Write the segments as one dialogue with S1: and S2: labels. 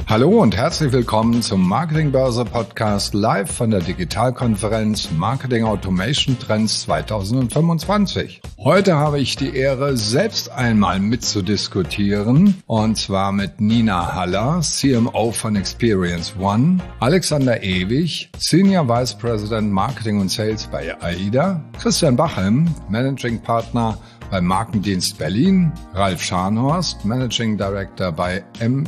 S1: Hallo und herzlich willkommen zum Marketingbörse Podcast live von der Digitalkonferenz Marketing Automation Trends 2025. Heute habe ich die Ehre, selbst einmal mitzudiskutieren, und zwar mit Nina Haller, CMO von Experience One, Alexander Ewig, Senior Vice President Marketing und Sales bei AIDA, Christian Bachem, Managing Partner bei Markendienst Berlin, Ralf Scharnhorst, Managing Director bei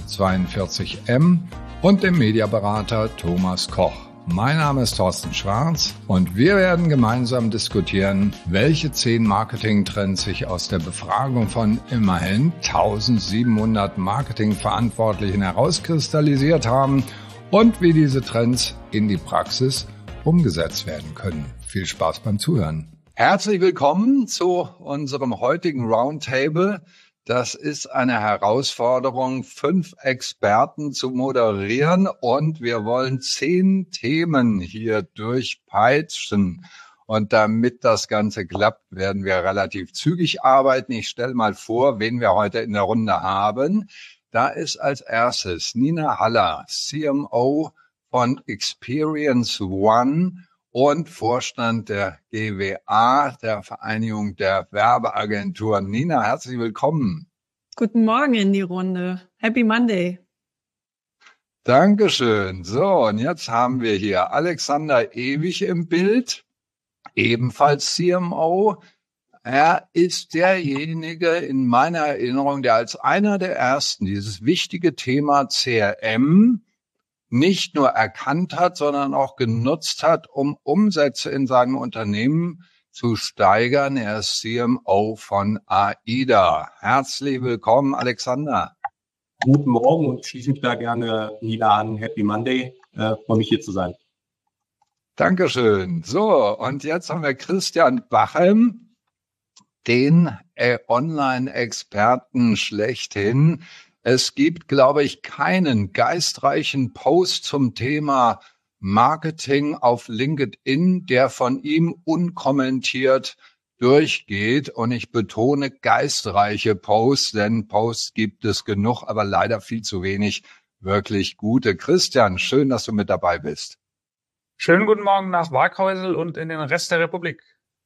S1: M42M und dem Mediaberater Thomas Koch. Mein Name ist Thorsten Schwarz und wir werden gemeinsam diskutieren, welche 10 Marketingtrends sich aus der Befragung von immerhin 1700 Marketingverantwortlichen herauskristallisiert haben und wie diese Trends in die Praxis umgesetzt werden können. Viel Spaß beim Zuhören. Herzlich willkommen zu unserem heutigen Roundtable. Das ist eine Herausforderung, 5 Experten zu moderieren und wir wollen 10 Themen hier durchpeitschen. Und damit das Ganze klappt, werden wir relativ zügig arbeiten. Ich stelle mal vor, wen wir heute in der Runde haben. Da ist als erstes Nina Haller, CMO von Experience One und Vorstand der GWA, der Vereinigung der Werbeagenturen. Nina, herzlich willkommen.
S2: Guten Morgen in die Runde. Happy Monday.
S1: Dankeschön. So, und jetzt haben wir hier Alexander Ewig im Bild, ebenfalls CMO. Er ist derjenige in meiner Erinnerung, der als einer der ersten dieses wichtige Thema CRM nicht nur erkannt hat, sondern auch genutzt hat, um Umsätze in seinem Unternehmen zu steigern. Er ist CMO von AIDA. Herzlich willkommen, Alexander.
S3: Guten Morgen und schließe mich da gerne Nina an. Happy Monday. Freue mich hier zu sein.
S1: Dankeschön. So, und jetzt haben wir Christian Bachem, den Online-Experten schlechthin. Es gibt, glaube ich, keinen geistreichen Post zum Thema Marketing auf LinkedIn, der von ihm unkommentiert durchgeht. Und ich betone geistreiche Posts, denn Posts gibt es genug, aber leider viel zu wenig wirklich gute. Christian, schön, dass du mit dabei bist.
S4: Schönen guten Morgen nach Waaghäusel und in den Rest der Republik.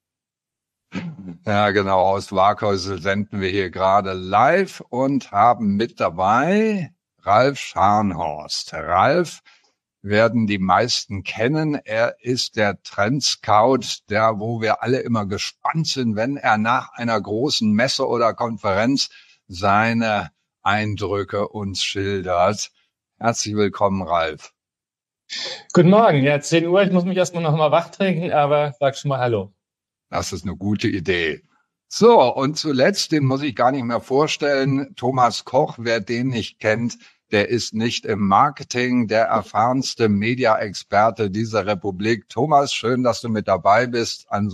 S1: Ja, genau, aus Waaghäusel senden wir hier gerade live und haben mit dabei Ralf Scharnhorst. Ralf werden die meisten kennen. Er ist der Trendscout, wo wir alle immer gespannt sind, wenn er nach einer großen Messe oder Konferenz seine Eindrücke uns schildert. Herzlich willkommen, Ralf.
S5: Guten Morgen, ja, 10 Uhr. Ich muss mich erstmal noch mal wach trinken, aber sag schon mal Hallo.
S1: Das ist eine gute Idee. So, und zuletzt, den muss ich gar nicht mehr vorstellen, Thomas Koch, wer den nicht kennt, der ist nicht im Marketing der erfahrenste Media-Experte dieser Republik. Thomas, schön, dass du mit dabei bist an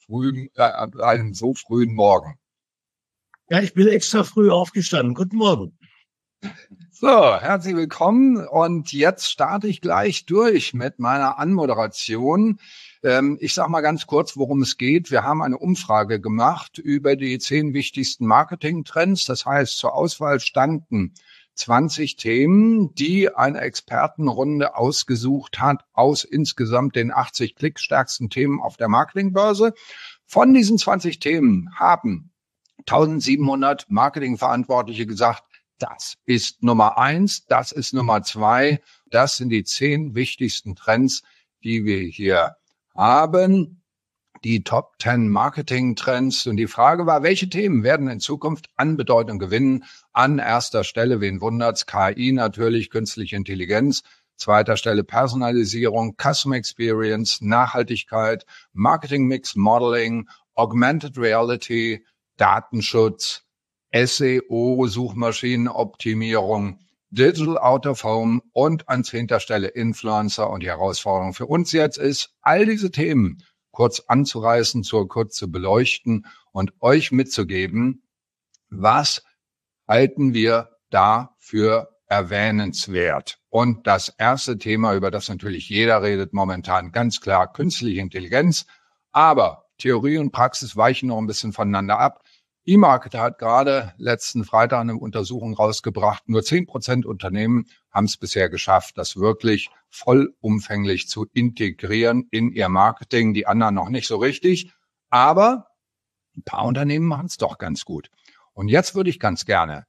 S1: einem so frühen Morgen.
S6: Ja, ich bin extra früh aufgestanden. Guten Morgen.
S1: So, herzlich willkommen und jetzt starte ich gleich durch mit meiner Anmoderation. Ich sage mal ganz kurz, worum es geht. Wir haben eine Umfrage gemacht über die 10 wichtigsten Marketingtrends. Das heißt, zur Auswahl standen 20 Themen, die eine Expertenrunde ausgesucht hat aus insgesamt den 80 klickstärksten Themen auf der Marketingbörse. Von diesen 20 Themen haben 1700 Marketingverantwortliche gesagt, das ist Nummer 1, das ist Nummer 2. Das sind die 10 wichtigsten Trends, die wir hier haben, die Top 10 Marketing-Trends. Und die Frage war, welche Themen werden in Zukunft an Bedeutung gewinnen? An erster Stelle, wen wundert's? KI natürlich, künstliche Intelligenz. Zweiter Stelle Personalisierung, Customer Experience, Nachhaltigkeit, Marketing Mix Modeling, Augmented Reality, Datenschutz, SEO, Suchmaschinenoptimierung, Digital Out of Home und an 10. Stelle Influencer. Und die Herausforderung für uns jetzt ist, all diese Themen kurz anzureißen, kurz zu beleuchten und euch mitzugeben, was halten wir da für erwähnenswert. Und das erste Thema, über das natürlich jeder redet momentan, ganz klar künstliche Intelligenz. Aber Theorie und Praxis weichen noch ein bisschen voneinander ab. eMarketer hat gerade letzten Freitag eine Untersuchung rausgebracht. Nur 10% Unternehmen haben es bisher geschafft, das wirklich vollumfänglich zu integrieren in ihr Marketing. Die anderen noch nicht so richtig. Aber ein paar Unternehmen machen es doch ganz gut. Und jetzt würde ich ganz gerne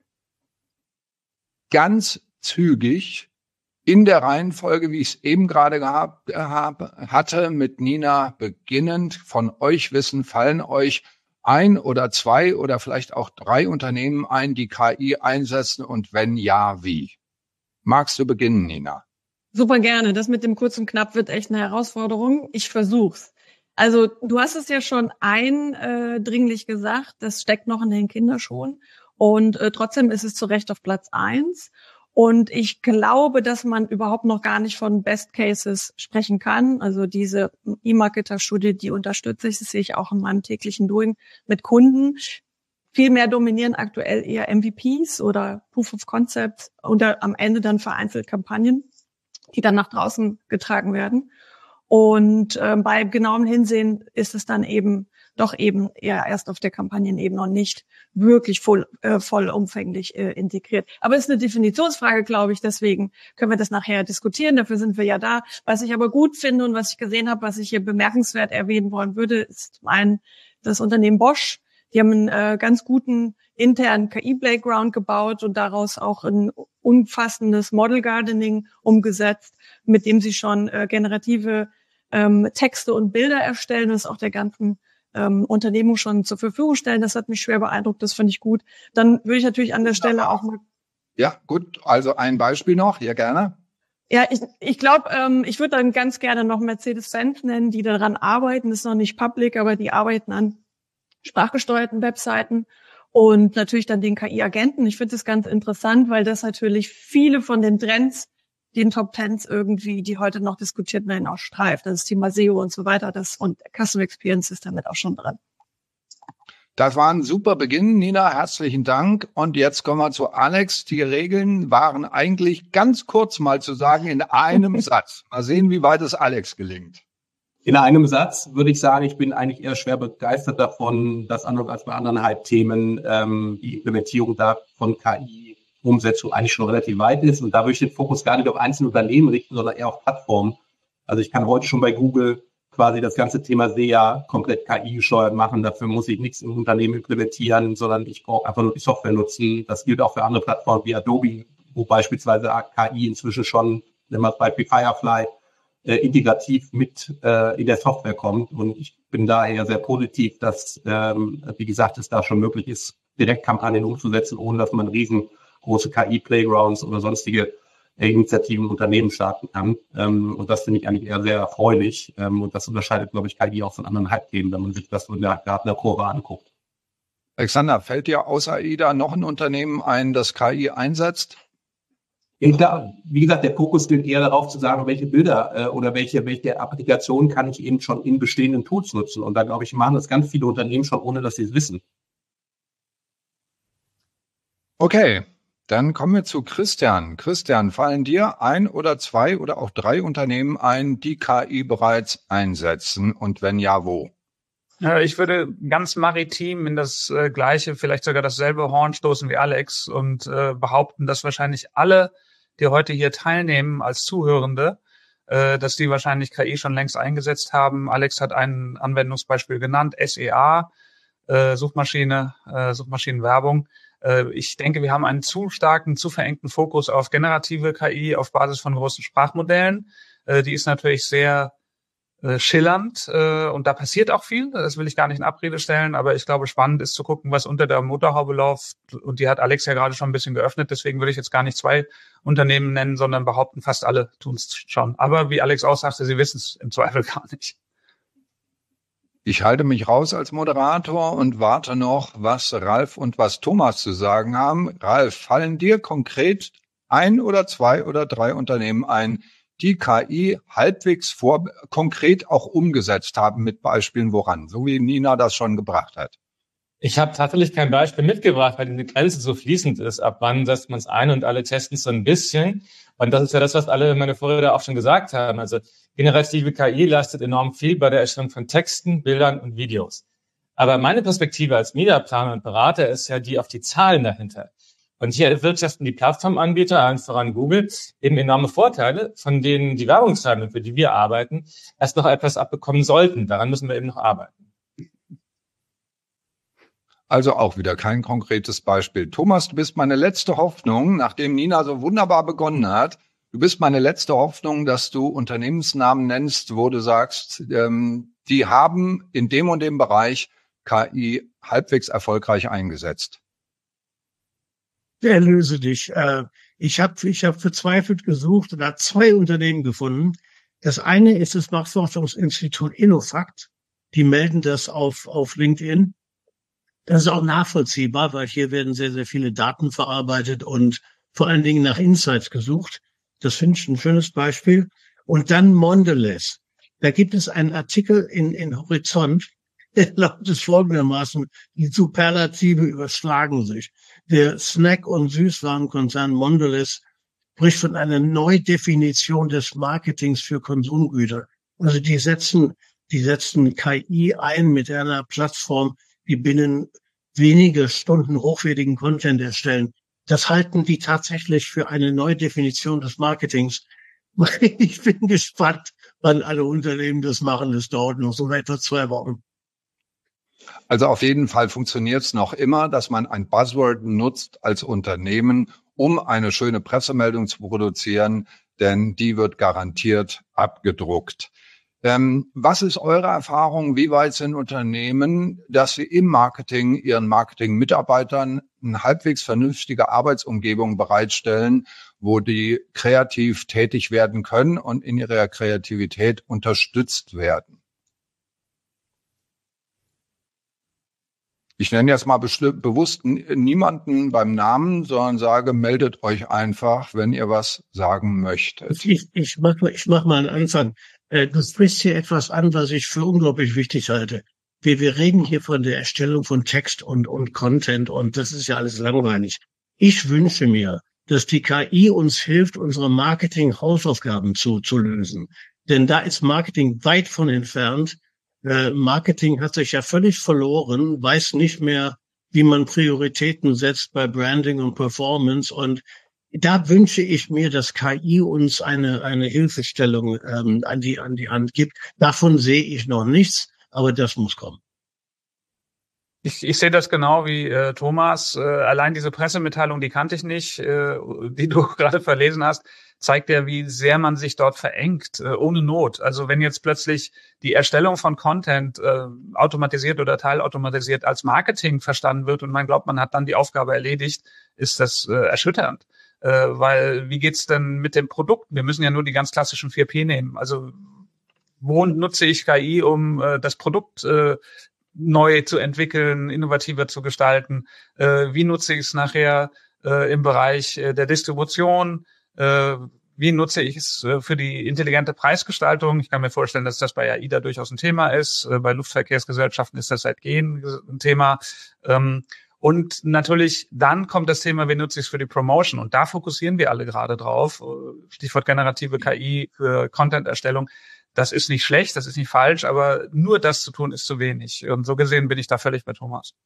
S1: ganz zügig in der Reihenfolge, wie ich es eben gerade hatte, mit Nina beginnend von euch wissen, fallen euch ein oder zwei oder vielleicht auch 3 Unternehmen ein, die KI einsetzen und wenn ja, wie? Magst du beginnen, Nina?
S2: Super gerne. Das mit dem kurz und knapp wird echt eine Herausforderung. Ich versuch's. Also du hast es ja schon eindringlich gesagt, das steckt noch in den Kinderschuhen und trotzdem ist es zu Recht auf Platz 1. Und ich glaube, dass man überhaupt noch gar nicht von Best Cases sprechen kann. Also diese eMarketer-Studie, die unterstütze ich, das sehe ich auch in meinem täglichen Doing mit Kunden. Vielmehr dominieren aktuell eher MVPs oder Proof of Concepts und am Ende dann vereinzelt Kampagnen, die dann nach draußen getragen werden. Und bei genauem Hinsehen ist es dann eben eher erst auf der Kampagnenebene und nicht wirklich vollumfänglich integriert. Aber es ist eine Definitionsfrage, glaube ich, deswegen können wir das nachher diskutieren, dafür sind wir ja da. Was ich aber gut finde und was ich gesehen habe, was ich hier bemerkenswert erwähnen wollen würde, ist zum einen das Unternehmen Bosch. Die haben einen ganz guten internen KI-Playground gebaut und daraus auch ein umfassendes Model Gardening umgesetzt, mit dem sie schon generative Texte und Bilder erstellen und es auch der ganzen Unternehmung schon zur Verfügung stellen. Das hat mich schwer beeindruckt, das fand ich gut. Dann würde ich natürlich an der Stelle auch mal...
S1: Ja, gut, also ein Beispiel noch, ja gerne.
S2: Ja, ich glaube, ich würde dann ganz gerne noch Mercedes-Benz nennen, die daran arbeiten. Das ist noch nicht public, aber die arbeiten an sprachgesteuerten Webseiten und natürlich dann den KI-Agenten. Ich finde das ganz interessant, weil das natürlich viele von den Trends, den Top 10s irgendwie, die heute noch diskutiert werden, auch streift. Das Thema SEO und so weiter, und Customer Experience ist damit auch schon dran.
S1: Das war ein super Beginn, Nina, herzlichen Dank. Und jetzt kommen wir zu Alex. Die Regeln waren eigentlich ganz kurz mal zu sagen in einem Satz. Mal sehen, wie weit es Alex gelingt.
S3: In einem Satz würde ich sagen, ich bin eigentlich eher schwer begeistert davon, dass anders als bei anderen Hype-Themen die Implementierung da von KI-Umsetzung eigentlich schon relativ weit ist. Und da würde ich den Fokus gar nicht auf einzelne Unternehmen richten, sondern eher auf Plattformen. Also ich kann heute schon bei Google quasi das ganze Thema SEA komplett KI-gesteuert machen. Dafür muss ich nichts im Unternehmen implementieren, sondern ich brauche einfach nur die Software nutzen. Das gilt auch für andere Plattformen wie Adobe, wo beispielsweise KI inzwischen schon, nehmen wir das Beispiel Firefly, integrativ mit in der Software kommt. Und ich bin daher sehr positiv, dass, wie gesagt, es da schon möglich ist, Direktkampagnen umzusetzen, ohne dass man riesengroße KI-Playgrounds oder sonstige Initiativen Unternehmen starten kann. Und das finde ich eigentlich eher sehr erfreulich. Und das unterscheidet, glaube ich, KI auch von anderen Hype-Themen, wenn man sich das so in der Gartner-Kurve anguckt.
S1: Alexander, fällt dir außer AIDA noch ein Unternehmen ein, das KI einsetzt?
S3: Ja, wie gesagt, der Fokus gilt eher darauf zu sagen, welche Bilder oder welche Applikationen kann ich eben schon in bestehenden Tools nutzen. Und da, glaube ich, machen das ganz viele Unternehmen schon, ohne dass sie es wissen.
S1: Okay, dann kommen wir zu Christian. Christian, fallen dir 1 oder 2 oder auch 3 Unternehmen ein, die KI bereits einsetzen? Und wenn ja, wo?
S4: Ich würde ganz maritim in das gleiche, vielleicht sogar dasselbe Horn stoßen wie Alex und behaupten, dass wahrscheinlich alle, die heute hier teilnehmen als Zuhörende, dass die wahrscheinlich KI schon längst eingesetzt haben. Alex hat ein Anwendungsbeispiel genannt, SEA, Suchmaschinenwerbung. Ich denke, wir haben einen zu starken, zu verengten Fokus auf generative KI auf Basis von großen Sprachmodellen. Die ist natürlich sehr schillernd und da passiert auch viel, das will ich gar nicht in Abrede stellen, aber ich glaube, spannend ist zu gucken, was unter der Motorhaube läuft und die hat Alex ja gerade schon ein bisschen geöffnet, deswegen würde ich jetzt gar nicht 2 Unternehmen nennen, sondern behaupten, fast alle tun es schon. Aber wie Alex auch sagte, sie wissen es im Zweifel gar nicht.
S1: Ich halte mich raus als Moderator und warte noch, was Ralf und was Thomas zu sagen haben. Ralf, fallen dir konkret 1 oder 2 oder 3 Unternehmen ein, die KI halbwegs konkret auch umgesetzt haben mit Beispielen woran, so wie Nina das schon gebracht hat?
S5: Ich habe tatsächlich kein Beispiel mitgebracht, weil die Grenze so fließend ist. Ab wann setzt man es ein und alle testen es so ein bisschen. Und das ist ja das, was alle meine Vorredner auch schon gesagt haben. Also generative KI leistet enorm viel bei der Erstellung von Texten, Bildern und Videos. Aber meine Perspektive als Mediaplaner und Berater ist ja die auf die Zahlen dahinter. Und hier erwirtschaften die Plattformanbieter, allen voran Google, eben enorme Vorteile, von denen die Werbungstreibenden, für die wir arbeiten, erst noch etwas abbekommen sollten. Daran müssen wir eben noch arbeiten.
S1: Also auch wieder kein konkretes Beispiel. Thomas, du bist meine letzte Hoffnung, nachdem Nina so wunderbar begonnen hat. Du bist meine letzte Hoffnung, dass du Unternehmensnamen nennst, wo du sagst, die haben in dem und dem Bereich KI halbwegs erfolgreich eingesetzt.
S6: Erlöse dich. Ich hab verzweifelt gesucht und habe 2 Unternehmen gefunden. Das eine ist das Marktforschungsinstitut Innofakt. Die melden das auf LinkedIn. Das ist auch nachvollziehbar, weil hier werden sehr, sehr viele Daten verarbeitet und vor allen Dingen nach Insights gesucht. Das finde ich ein schönes Beispiel. Und dann Mondelez. Da gibt es einen Artikel in Horizont, der lautet folgendermaßen: Die Superlative überschlagen sich. Der Snack- und Süßwarenkonzern Mondelez spricht von einer Neudefinition des Marketings für Konsumgüter. Also die setzen KI ein mit einer Plattform, die binnen wenige Stunden hochwertigen Content erstellen. Das halten die tatsächlich für eine Neudefinition des Marketings. Ich bin gespannt, wann alle Unternehmen das machen. Das dauert noch so etwa 2 Wochen.
S1: Also auf jeden Fall funktioniert es noch immer, dass man ein Buzzword nutzt als Unternehmen, um eine schöne Pressemeldung zu produzieren, denn die wird garantiert abgedruckt. Was ist eure Erfahrung? Wie weit sind Unternehmen, dass sie im Marketing ihren Marketing-Mitarbeitern eine halbwegs vernünftige Arbeitsumgebung bereitstellen, wo die kreativ tätig werden können und in ihrer Kreativität unterstützt werden? Ich nenne jetzt mal bewusst niemanden beim Namen, sondern sage, meldet euch einfach, wenn ihr was sagen möchtet.
S6: Ich mach mal einen Anfang. Du sprichst hier etwas an, was ich für unglaublich wichtig halte. Wir reden hier von der Erstellung von Text und Content und das ist ja alles langweilig. Ich wünsche mir, dass die KI uns hilft, unsere Marketing-Hausaufgaben zu lösen. Denn da ist Marketing weit von entfernt. Marketing hat sich ja völlig verloren, weiß nicht mehr, wie man Prioritäten setzt bei Branding und Performance. Und da wünsche ich mir, dass KI uns eine Hilfestellung an die Hand gibt. Davon sehe ich noch nichts, aber das muss kommen.
S4: Ich sehe das genau wie Thomas. Allein diese Pressemitteilung, die kannte ich nicht, die du gerade verlesen hast, zeigt ja, wie sehr man sich dort verengt, ohne Not. Also wenn jetzt plötzlich die Erstellung von Content automatisiert oder teilautomatisiert als Marketing verstanden wird und man glaubt, man hat dann die Aufgabe erledigt, ist das erschütternd. Weil wie geht's denn mit dem Produkt? Wir müssen ja nur die ganz klassischen 4P nehmen. Also wo nutze ich KI, um das Produkt neu zu entwickeln, innovativer zu gestalten? Wie nutze ich es nachher im Bereich der Distribution? Wie nutze ich es für die intelligente Preisgestaltung? Ich kann mir vorstellen, dass das bei AIDA durchaus ein Thema ist. Bei Luftverkehrsgesellschaften ist das seit Gehen ein Thema. Und natürlich, dann kommt das Thema, wie nutze ich es für die Promotion? Und da fokussieren wir alle gerade drauf. Stichwort generative KI für Content-Erstellung. Das ist nicht schlecht, das ist nicht falsch, aber nur das zu tun ist zu wenig. Und so gesehen bin ich da völlig bei Thomas.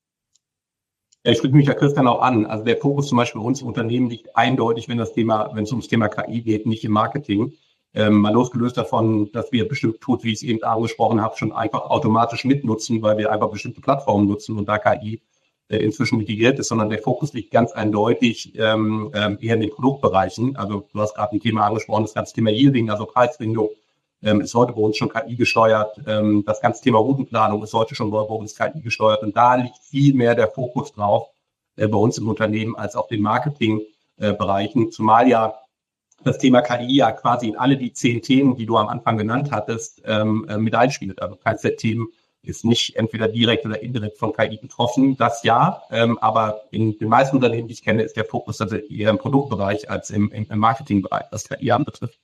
S3: Ja, ich schließe mich ja Christian auch an. Also der Fokus zum Beispiel bei uns im Unternehmen liegt eindeutig, wenn es ums Thema KI geht, nicht im Marketing. Mal losgelöst davon, dass wir bestimmte Tools, wie ich es eben angesprochen habe, schon einfach automatisch mitnutzen, weil wir einfach bestimmte Plattformen nutzen und da KI inzwischen mitigiert ist, sondern der Fokus liegt ganz eindeutig eher in den Produktbereichen. Also du hast gerade ein Thema angesprochen, das ganze Thema Yielding, also Preisfindung. Ist heute bei uns schon KI gesteuert. Das ganze Thema Routenplanung ist heute schon bei uns KI gesteuert. Und da liegt viel mehr der Fokus drauf bei uns im Unternehmen als auf den Marketingbereichen. Zumal ja das Thema KI ja quasi in alle die 10 Themen, die du am Anfang genannt hattest, mit einspielt. Also kein Themen ist nicht entweder direkt oder indirekt von KI betroffen. Das ja, aber in den meisten Unternehmen, die ich kenne, ist der Fokus also eher im Produktbereich als im Marketingbereich, was KI anbetrifft.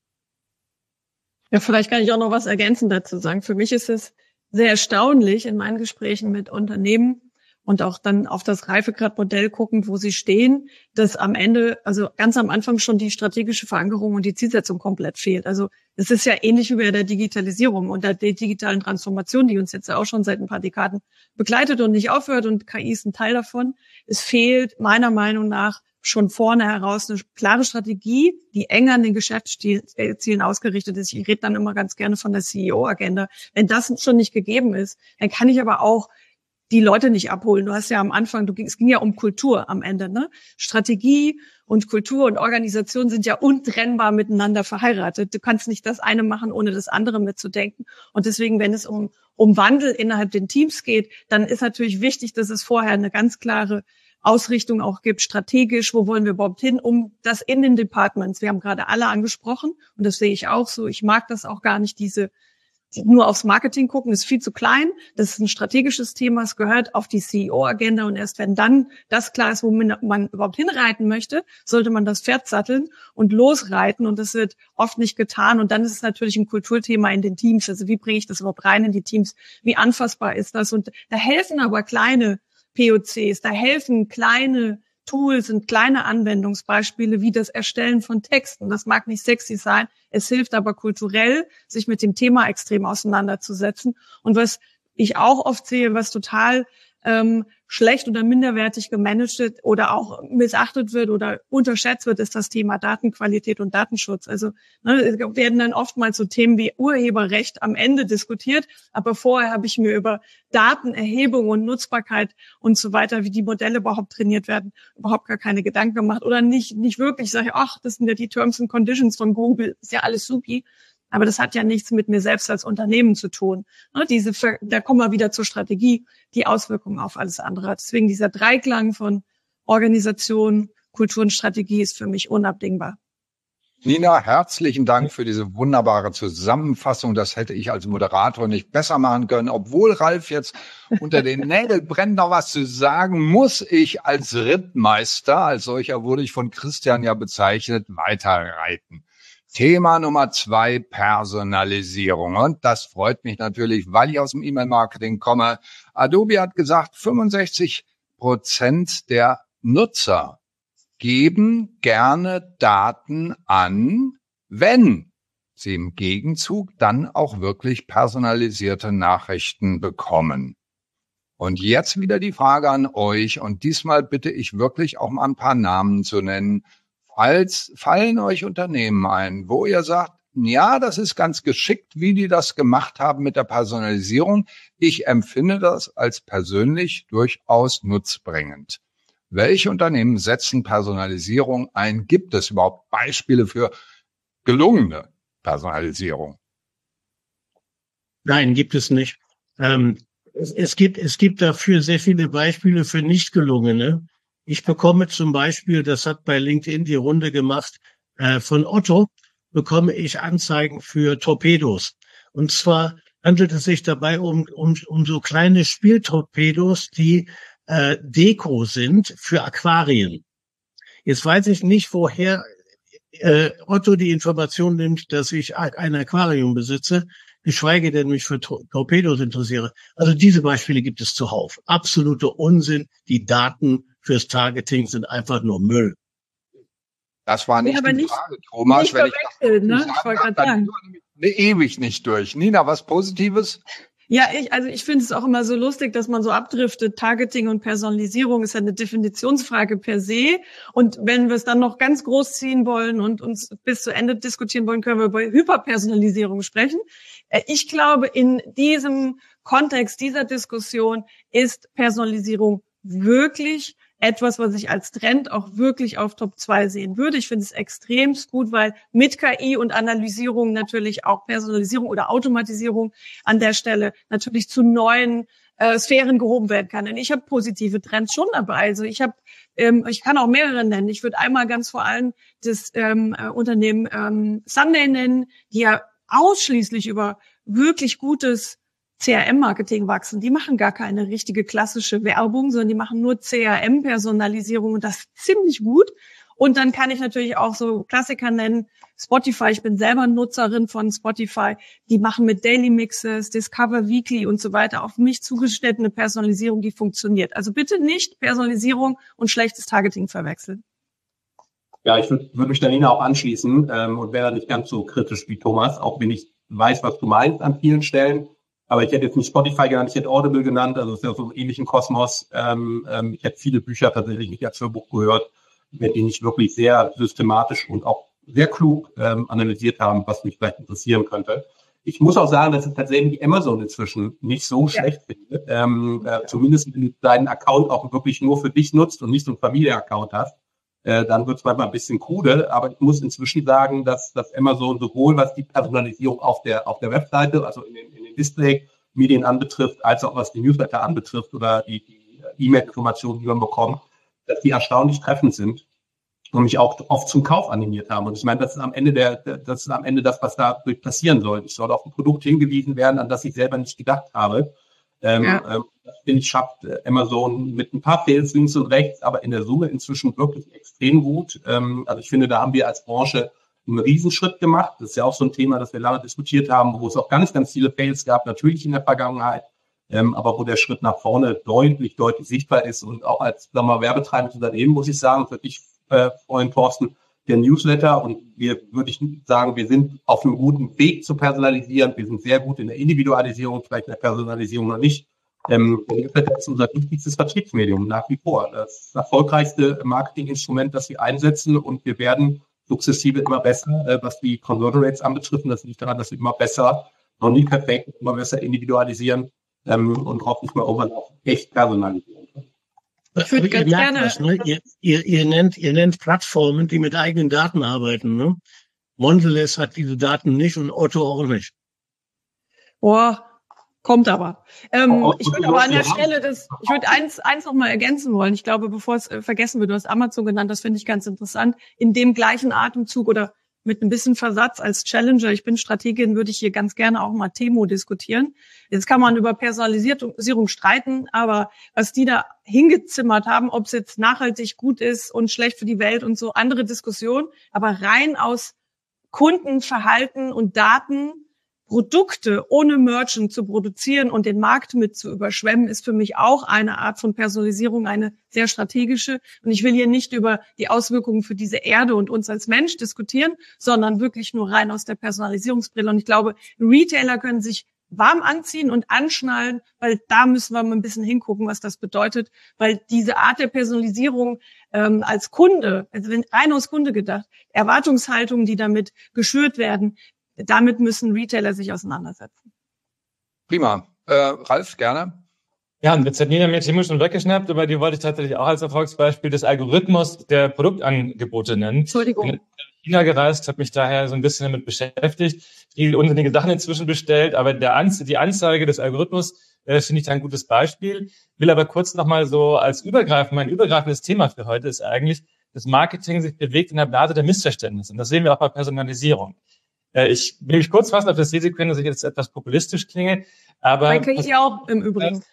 S2: Ja, vielleicht kann ich auch noch was ergänzend dazu sagen. Für mich ist es sehr erstaunlich in meinen Gesprächen mit Unternehmen und auch dann auf das Reifegradmodell guckend, wo sie stehen, dass am Ende, also ganz am Anfang schon die strategische Verankerung und die Zielsetzung komplett fehlt. Also es ist ja ähnlich wie bei der Digitalisierung und der digitalen Transformation, die uns jetzt ja auch schon seit ein paar Dekaden begleitet und nicht aufhört, und KI ist ein Teil davon. Es fehlt meiner Meinung nach schon vorne heraus eine klare Strategie, die eng an den Geschäftszielen ausgerichtet ist. Ich rede dann immer ganz gerne von der CEO-Agenda. Wenn das schon nicht gegeben ist, dann kann ich aber auch die Leute nicht abholen. Du hast ja am Anfang, es ging ja um Kultur am Ende, ne? Strategie und Kultur und Organisation sind ja untrennbar miteinander verheiratet. Du kannst nicht das eine machen, ohne das andere mitzudenken. Und deswegen, wenn es um Wandel innerhalb den Teams geht, dann ist natürlich wichtig, dass es vorher eine ganz klare Ausrichtung auch gibt, strategisch, wo wollen wir überhaupt hin, um das in den Departments, wir haben gerade alle angesprochen, und das sehe ich auch so, ich mag das auch gar nicht, die nur aufs Marketing gucken, ist viel zu klein, das ist ein strategisches Thema, es gehört auf die CEO-Agenda, und erst wenn dann das klar ist, wo man überhaupt hinreiten möchte, sollte man das Pferd satteln und losreiten, und das wird oft nicht getan, und dann ist es natürlich ein Kulturthema in den Teams, also wie bringe ich das überhaupt rein in die Teams, wie anfassbar ist das, und da helfen aber kleine POCs, da helfen kleine Tools und kleine Anwendungsbeispiele wie das Erstellen von Texten. Das mag nicht sexy sein, es hilft aber kulturell, sich mit dem Thema extrem auseinanderzusetzen. Und was ich auch oft sehe, was total schlecht oder minderwertig gemanagt wird oder auch missachtet wird oder unterschätzt wird, ist das Thema Datenqualität und Datenschutz. Also es werden dann oftmals so Themen wie Urheberrecht am Ende diskutiert, aber vorher habe ich mir über Datenerhebung und Nutzbarkeit und so weiter, wie die Modelle überhaupt trainiert werden, überhaupt gar keine Gedanken gemacht oder nicht wirklich. Ich sage, ach, das sind ja die Terms and Conditions von Google, ist ja alles supi. Aber das hat ja nichts mit mir selbst als Unternehmen zu tun. Da kommen wir wieder zur Strategie, die Auswirkungen auf alles andere hat. Deswegen dieser Dreiklang von Organisation, Kultur und Strategie ist für mich unabdingbar.
S1: Nina, herzlichen Dank für diese wunderbare Zusammenfassung. Das hätte ich als Moderator nicht besser machen können. Obwohl Ralf jetzt unter den Nägeln brennt, noch was zu sagen, muss ich als Rittmeister, als solcher wurde ich von Christian ja bezeichnet, weiterreiten. Thema Nummer 2, Personalisierung. Und das freut mich natürlich, weil ich aus dem E-Mail-Marketing komme. Adobe hat gesagt, 65% der Nutzer geben gerne Daten an, wenn sie im Gegenzug dann auch wirklich personalisierte Nachrichten bekommen. Und jetzt wieder die Frage an euch, und diesmal bitte ich wirklich auch mal ein paar Namen zu nennen. Fallen euch Unternehmen ein, wo ihr sagt, ja, das ist ganz geschickt, wie die das gemacht haben mit der Personalisierung. Ich empfinde das als persönlich durchaus nutzbringend. Welche Unternehmen setzen Personalisierung ein? Gibt es überhaupt Beispiele für gelungene Personalisierung?
S6: Nein, gibt es nicht. Es gibt dafür sehr viele Beispiele für nicht gelungene. Ich bekomme zum Beispiel, das hat bei LinkedIn die Runde gemacht, von Otto bekomme ich Anzeigen für Torpedos. Und zwar handelt es sich dabei um so kleine Spieltorpedos, die Deko sind für Aquarien. Jetzt weiß ich nicht, woher Otto die Information nimmt, dass ich ein Aquarium besitze, geschweige denn mich für Torpedos interessiere. Also diese Beispiele gibt es zuhauf. Absoluter Unsinn. Die Daten fürs Targeting sind einfach nur Müll.
S1: Das war nicht die Frage, Thomas.
S2: Nicht verwechseln, ne? Ich wollte gerade sagen.
S1: Ewig nicht durch. Nina, was Positives?
S2: Ja, ich finde es auch immer so lustig, dass man so abdriftet. Targeting und Personalisierung ist ja eine Definitionsfrage per se. Und wenn wir es dann noch ganz groß ziehen wollen und uns bis zu Ende diskutieren wollen, können wir über Hyperpersonalisierung sprechen. Ich glaube, in diesem Kontext dieser Diskussion ist Personalisierung wirklich etwas, was ich als Trend auch wirklich auf Top 2 sehen würde. Ich finde es extremst gut, weil mit KI und Analysierung natürlich auch Personalisierung oder Automatisierung an der Stelle natürlich zu neuen Sphären gehoben werden kann. Und ich habe positive Trends schon dabei. Also ich kann auch mehrere nennen. Ich würde einmal ganz vor allem das Unternehmen Sunday nennen, die ja ausschließlich über wirklich gutes CRM-Marketing wachsen. Die machen gar keine richtige klassische Werbung, sondern die machen nur CRM-Personalisierung und das ziemlich gut. Und dann kann ich natürlich auch so Klassiker nennen. Spotify, ich bin selber Nutzerin von Spotify. Die machen mit Daily Mixes, Discover Weekly und so weiter auf mich zugeschnittene Personalisierung, die funktioniert. Also bitte nicht Personalisierung und schlechtes Targeting verwechseln.
S3: Ja, ich würd mich der Nina auch anschließen und wäre nicht ganz so kritisch wie Thomas, auch wenn ich weiß, was du meinst an vielen Stellen. Aber ich hätte jetzt nicht Spotify genannt, ich hätte Audible genannt, also es ist ja so einen ähnlichen Kosmos. Ich hätte viele Bücher tatsächlich nicht als Hörbuch gehört, mit denen ich wirklich sehr systematisch und auch sehr klug analysiert haben, was mich vielleicht interessieren könnte. Ich muss auch sagen, dass ich tatsächlich Amazon inzwischen nicht so schlecht finde. Zumindest wenn du deinen Account auch wirklich nur für dich nutzt und nicht so einen Familienaccount hast. Dann wird es manchmal ein bisschen krude, aber ich muss inzwischen sagen, dass Amazon sowohl was die Personalisierung auf der Webseite, also in den Display-Medien anbetrifft, als auch was die Newsletter anbetrifft oder die E-Mail-Informationen, die man bekommt, dass die erstaunlich treffend sind und mich auch oft zum Kauf animiert haben. Und ich meine, das ist am Ende das, was da passieren soll. Ich soll auf ein Produkt hingewiesen werden, an das ich selber nicht gedacht habe. Das finde ich, schafft Amazon mit ein paar Fails links und rechts, aber in der Summe inzwischen wirklich extrem gut. Also ich finde, da haben wir als Branche einen Riesenschritt gemacht. Das ist ja auch so ein Thema, das wir lange diskutiert haben, wo es auch ganz, ganz viele Fails gab, natürlich in der Vergangenheit, aber wo der Schritt nach vorne deutlich sichtbar ist. Und auch als, sagen wir mal, werbetreibendes Unternehmen, muss ich sagen, für dich, Freund Thorsten, der Newsletter, und würde ich sagen, wir sind auf einem guten Weg zu personalisieren. Wir sind sehr gut in der Individualisierung, vielleicht in der Personalisierung noch nicht. Der Newsletter ist unser wichtigstes Vertriebsmedium nach wie vor. Das erfolgreichste Marketinginstrument, das wir einsetzen, und wir werden sukzessive immer besser, was die Conversion Rates anbetrifft. Das liegt daran, dass wir immer besser, noch nie perfekt, immer besser individualisieren und hoffentlich mal irgendwann auch echt personalisieren können.
S2: Ich würde ganz gerne.
S6: Das, ne? Ihr nennt Plattformen, die mit eigenen Daten arbeiten. Ne? Mondelez hat diese Daten nicht und Otto auch nicht.
S2: Boah, kommt aber. Ich würde aber an der Stelle ich würde eins noch mal ergänzen wollen. Ich glaube, bevor es vergessen wird, du hast Amazon genannt, das finde ich ganz interessant. In dem gleichen Atemzug oder mit ein bisschen Versatz als Challenger, ich bin Strategin, würde ich hier ganz gerne auch mal Temu diskutieren. Jetzt kann man über Personalisierung streiten, aber was die da hingezimmert haben, ob es jetzt nachhaltig gut ist und schlecht für die Welt und so, andere Diskussion, aber rein aus Kundenverhalten und Daten Produkte ohne Merchant zu produzieren und den Markt mit zu überschwemmen, ist für mich auch eine Art von Personalisierung, eine sehr strategische. Und ich will hier nicht über die Auswirkungen für diese Erde und uns als Mensch diskutieren, sondern wirklich nur rein aus der Personalisierungsbrille. Und ich glaube, Retailer können sich warm anziehen und anschnallen, weil da müssen wir mal ein bisschen hingucken, was das bedeutet, weil diese Art der Personalisierung als Kunde, also wenn rein aus Kunde gedacht, Erwartungshaltungen, die damit geschürt werden, damit müssen Retailer sich auseinandersetzen.
S1: Prima. Ralf, gerne.
S5: Ja, und jetzt hat Nina mir Temu schon weggeschnappt, aber die wollte ich tatsächlich auch als Erfolgsbeispiel des Algorithmus der Produktangebote nennen.
S2: Entschuldigung.
S5: Ich bin nach China gereist, habe mich daher so ein bisschen damit beschäftigt, viele unsinnige Sachen inzwischen bestellt, aber die Anzeige des Algorithmus finde ich da ein gutes Beispiel. Will aber kurz nochmal so mein übergreifendes Thema für heute ist eigentlich, dass Marketing sich bewegt in der Blase der Missverständnisse. Und das sehen wir auch bei Personalisierung. Ich will mich kurz fassen auf das Risiko, dass ich jetzt etwas populistisch klinge, aber...
S2: Bei KI auch im Übrigen.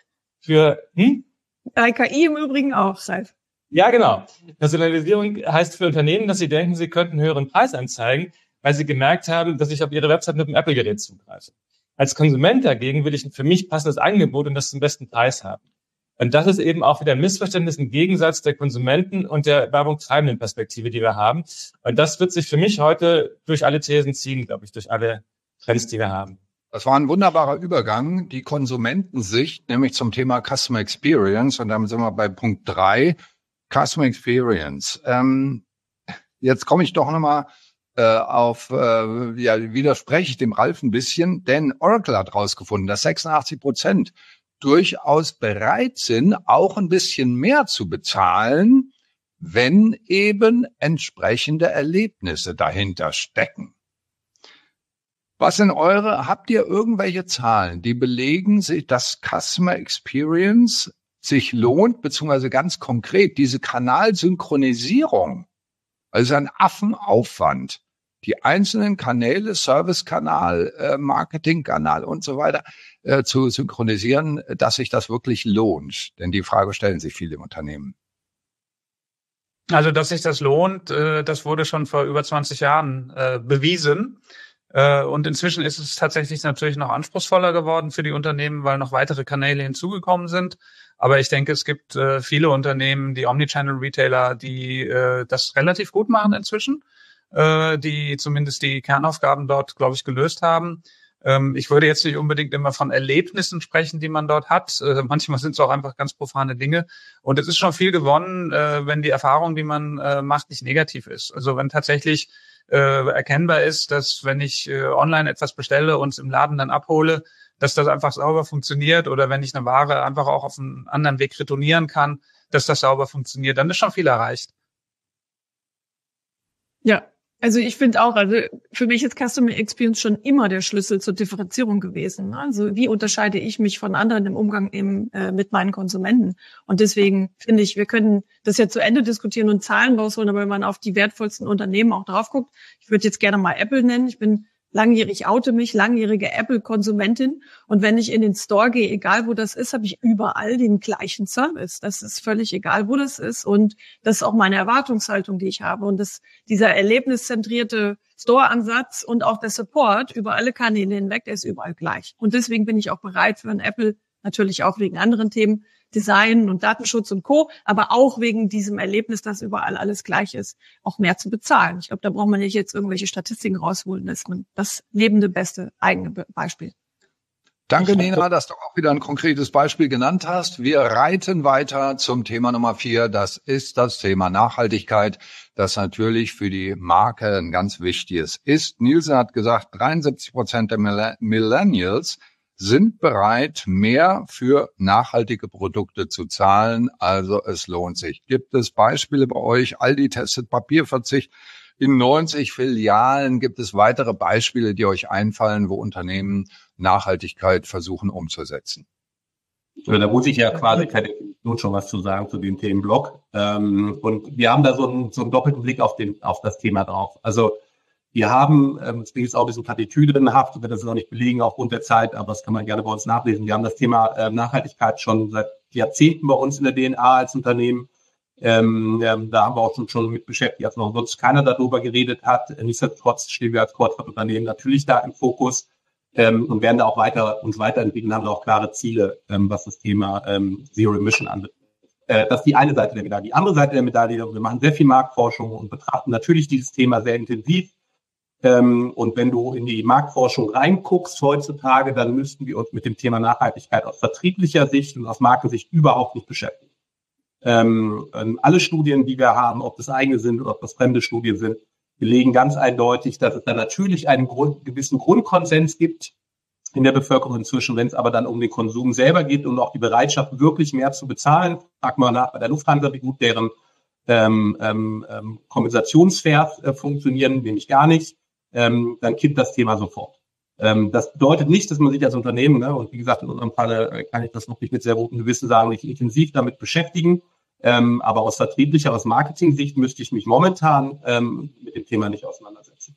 S5: Bei
S2: KI im Übrigen auch, Ralf.
S5: Ja, genau. Personalisierung heißt für Unternehmen, dass sie denken, sie könnten einen höheren Preis anzeigen, weil sie gemerkt haben, dass ich auf ihre Website mit einem Apple-Gerät zugreife. Als Konsument dagegen will ich ein für mich passendes Angebot und das zum besten Preis haben. Und das ist eben auch wieder ein Missverständnis im Gegensatz der Konsumenten und der werbungtreibenden Perspektive, die wir haben. Und das wird sich für mich heute durch alle Thesen ziehen, glaube ich, durch alle Trends, die wir haben.
S1: Das war ein wunderbarer Übergang, die Konsumentensicht, nämlich zum Thema Customer Experience. Und damit sind wir bei Punkt 3, Customer Experience. Jetzt komme ich doch nochmal widerspreche ich dem Ralf ein bisschen, denn Oracle hat rausgefunden, dass 86% durchaus bereit sind, auch ein bisschen mehr zu bezahlen, wenn eben entsprechende Erlebnisse dahinter stecken. Habt ihr irgendwelche Zahlen, die belegen, dass Customer Experience sich lohnt, beziehungsweise ganz konkret diese Kanalsynchronisierung, also ein Affenaufwand, die einzelnen Kanäle, Servicekanal, Marketingkanal und so weiter zu synchronisieren, dass sich das wirklich lohnt? Denn die Frage stellen sich viele im Unternehmen.
S4: Also, dass sich das lohnt, das wurde schon vor über 20 Jahren bewiesen. Und inzwischen ist es tatsächlich natürlich noch anspruchsvoller geworden für die Unternehmen, weil noch weitere Kanäle hinzugekommen sind. Aber ich denke, es gibt viele Unternehmen, die Omnichannel-Retailer, die das relativ gut machen inzwischen, die zumindest die Kernaufgaben dort, glaube ich, gelöst haben. Ich würde jetzt nicht unbedingt immer von Erlebnissen sprechen, die man dort hat. Manchmal sind es auch einfach ganz profane Dinge. Und es ist schon viel gewonnen, wenn die Erfahrung, die man macht, nicht negativ ist. Also wenn tatsächlich erkennbar ist, dass wenn ich online etwas bestelle und es im Laden dann abhole, dass das einfach sauber funktioniert, oder wenn ich eine Ware einfach auch auf einen anderen Weg retournieren kann, dass das sauber funktioniert, dann ist schon viel erreicht.
S2: Ja, also ich finde auch, also für mich ist Customer Experience schon immer der Schlüssel zur Differenzierung gewesen. Also wie unterscheide ich mich von anderen im Umgang mit meinen Konsumenten? Und deswegen finde ich, wir können das ja zu Ende diskutieren und Zahlen rausholen, aber wenn man auf die wertvollsten Unternehmen auch drauf guckt, ich würde jetzt gerne mal Apple nennen, ich bin langjährige Apple-Konsumentin. Und wenn ich in den Store gehe, egal wo das ist, habe ich überall den gleichen Service. Das ist völlig egal, wo das ist. Und das ist auch meine Erwartungshaltung, die ich habe. Und dieser erlebniszentrierte Store-Ansatz und auch der Support über alle Kanäle hinweg, der ist überall gleich. Und deswegen bin ich auch bereit für ein Apple, natürlich auch wegen anderen Themen, Design und Datenschutz und Co., aber auch wegen diesem Erlebnis, dass überall alles gleich ist, auch mehr zu bezahlen. Ich glaube, da braucht man nicht jetzt irgendwelche Statistiken rausholen. Das ist das lebende, beste eigene Beispiel.
S1: Danke, Nina, dass du auch wieder ein konkretes Beispiel genannt hast. Wir reiten weiter zum Thema Nummer 4. Das ist das Thema Nachhaltigkeit, das natürlich für die Marke ein ganz wichtiges ist. Nielsen hat gesagt, 73% der Millennials sind bereit, mehr für nachhaltige Produkte zu zahlen. Also es lohnt sich. Gibt es Beispiele bei euch? Aldi testet Papierverzicht in 90 Filialen. Gibt es weitere Beispiele, die euch einfallen, wo Unternehmen Nachhaltigkeit versuchen umzusetzen?
S3: Da muss ich ja quasi per Definition schon was zu sagen zu dem Themenblock. Und wir haben da so einen doppelten Blick auf das Thema drauf. Also wir haben, das ist auch ein bisschen platitüdenhaft, ich werde das auch nicht belegen aufgrund der Zeit, aber das kann man gerne bei uns nachlesen. Wir haben das Thema Nachhaltigkeit schon seit Jahrzehnten bei uns in der DNA als Unternehmen. Da haben wir auch schon mit beschäftigt, als noch sonst keiner darüber geredet hat. Nichtsdestotrotz stehen wir als Corporate-Unternehmen natürlich da im Fokus und werden da auch uns weiterentwickeln, haben da auch klare Ziele, was das Thema Zero Emission anbetrifft. Das ist die eine Seite der Medaille. Die andere Seite der Medaille, wir machen sehr viel Marktforschung und betrachten natürlich dieses Thema sehr intensiv. Und wenn du in die Marktforschung reinguckst heutzutage, dann müssten wir uns mit dem Thema Nachhaltigkeit aus vertrieblicher Sicht und aus Markensicht überhaupt nicht beschäftigen. Alle Studien, die wir haben, ob das eigene sind oder ob das fremde Studien sind, belegen ganz eindeutig, dass es da natürlich einen gewissen Grundkonsens gibt in der Bevölkerung inzwischen. Wenn es aber dann um den Konsum selber geht und auch die Bereitschaft, wirklich mehr zu bezahlen, frag mal nach bei der Lufthansa, wie gut deren Kompensationsfaires funktionieren, nämlich gar nicht. Dann kippt das Thema sofort. Das bedeutet nicht, dass man sich als Unternehmen, und wie gesagt, in unserem Falle kann ich das noch nicht mit sehr gutem Gewissen sagen, nicht intensiv damit beschäftigen, aber aus vertrieblicher, aus Marketing-Sicht müsste ich mich momentan mit dem Thema nicht auseinandersetzen.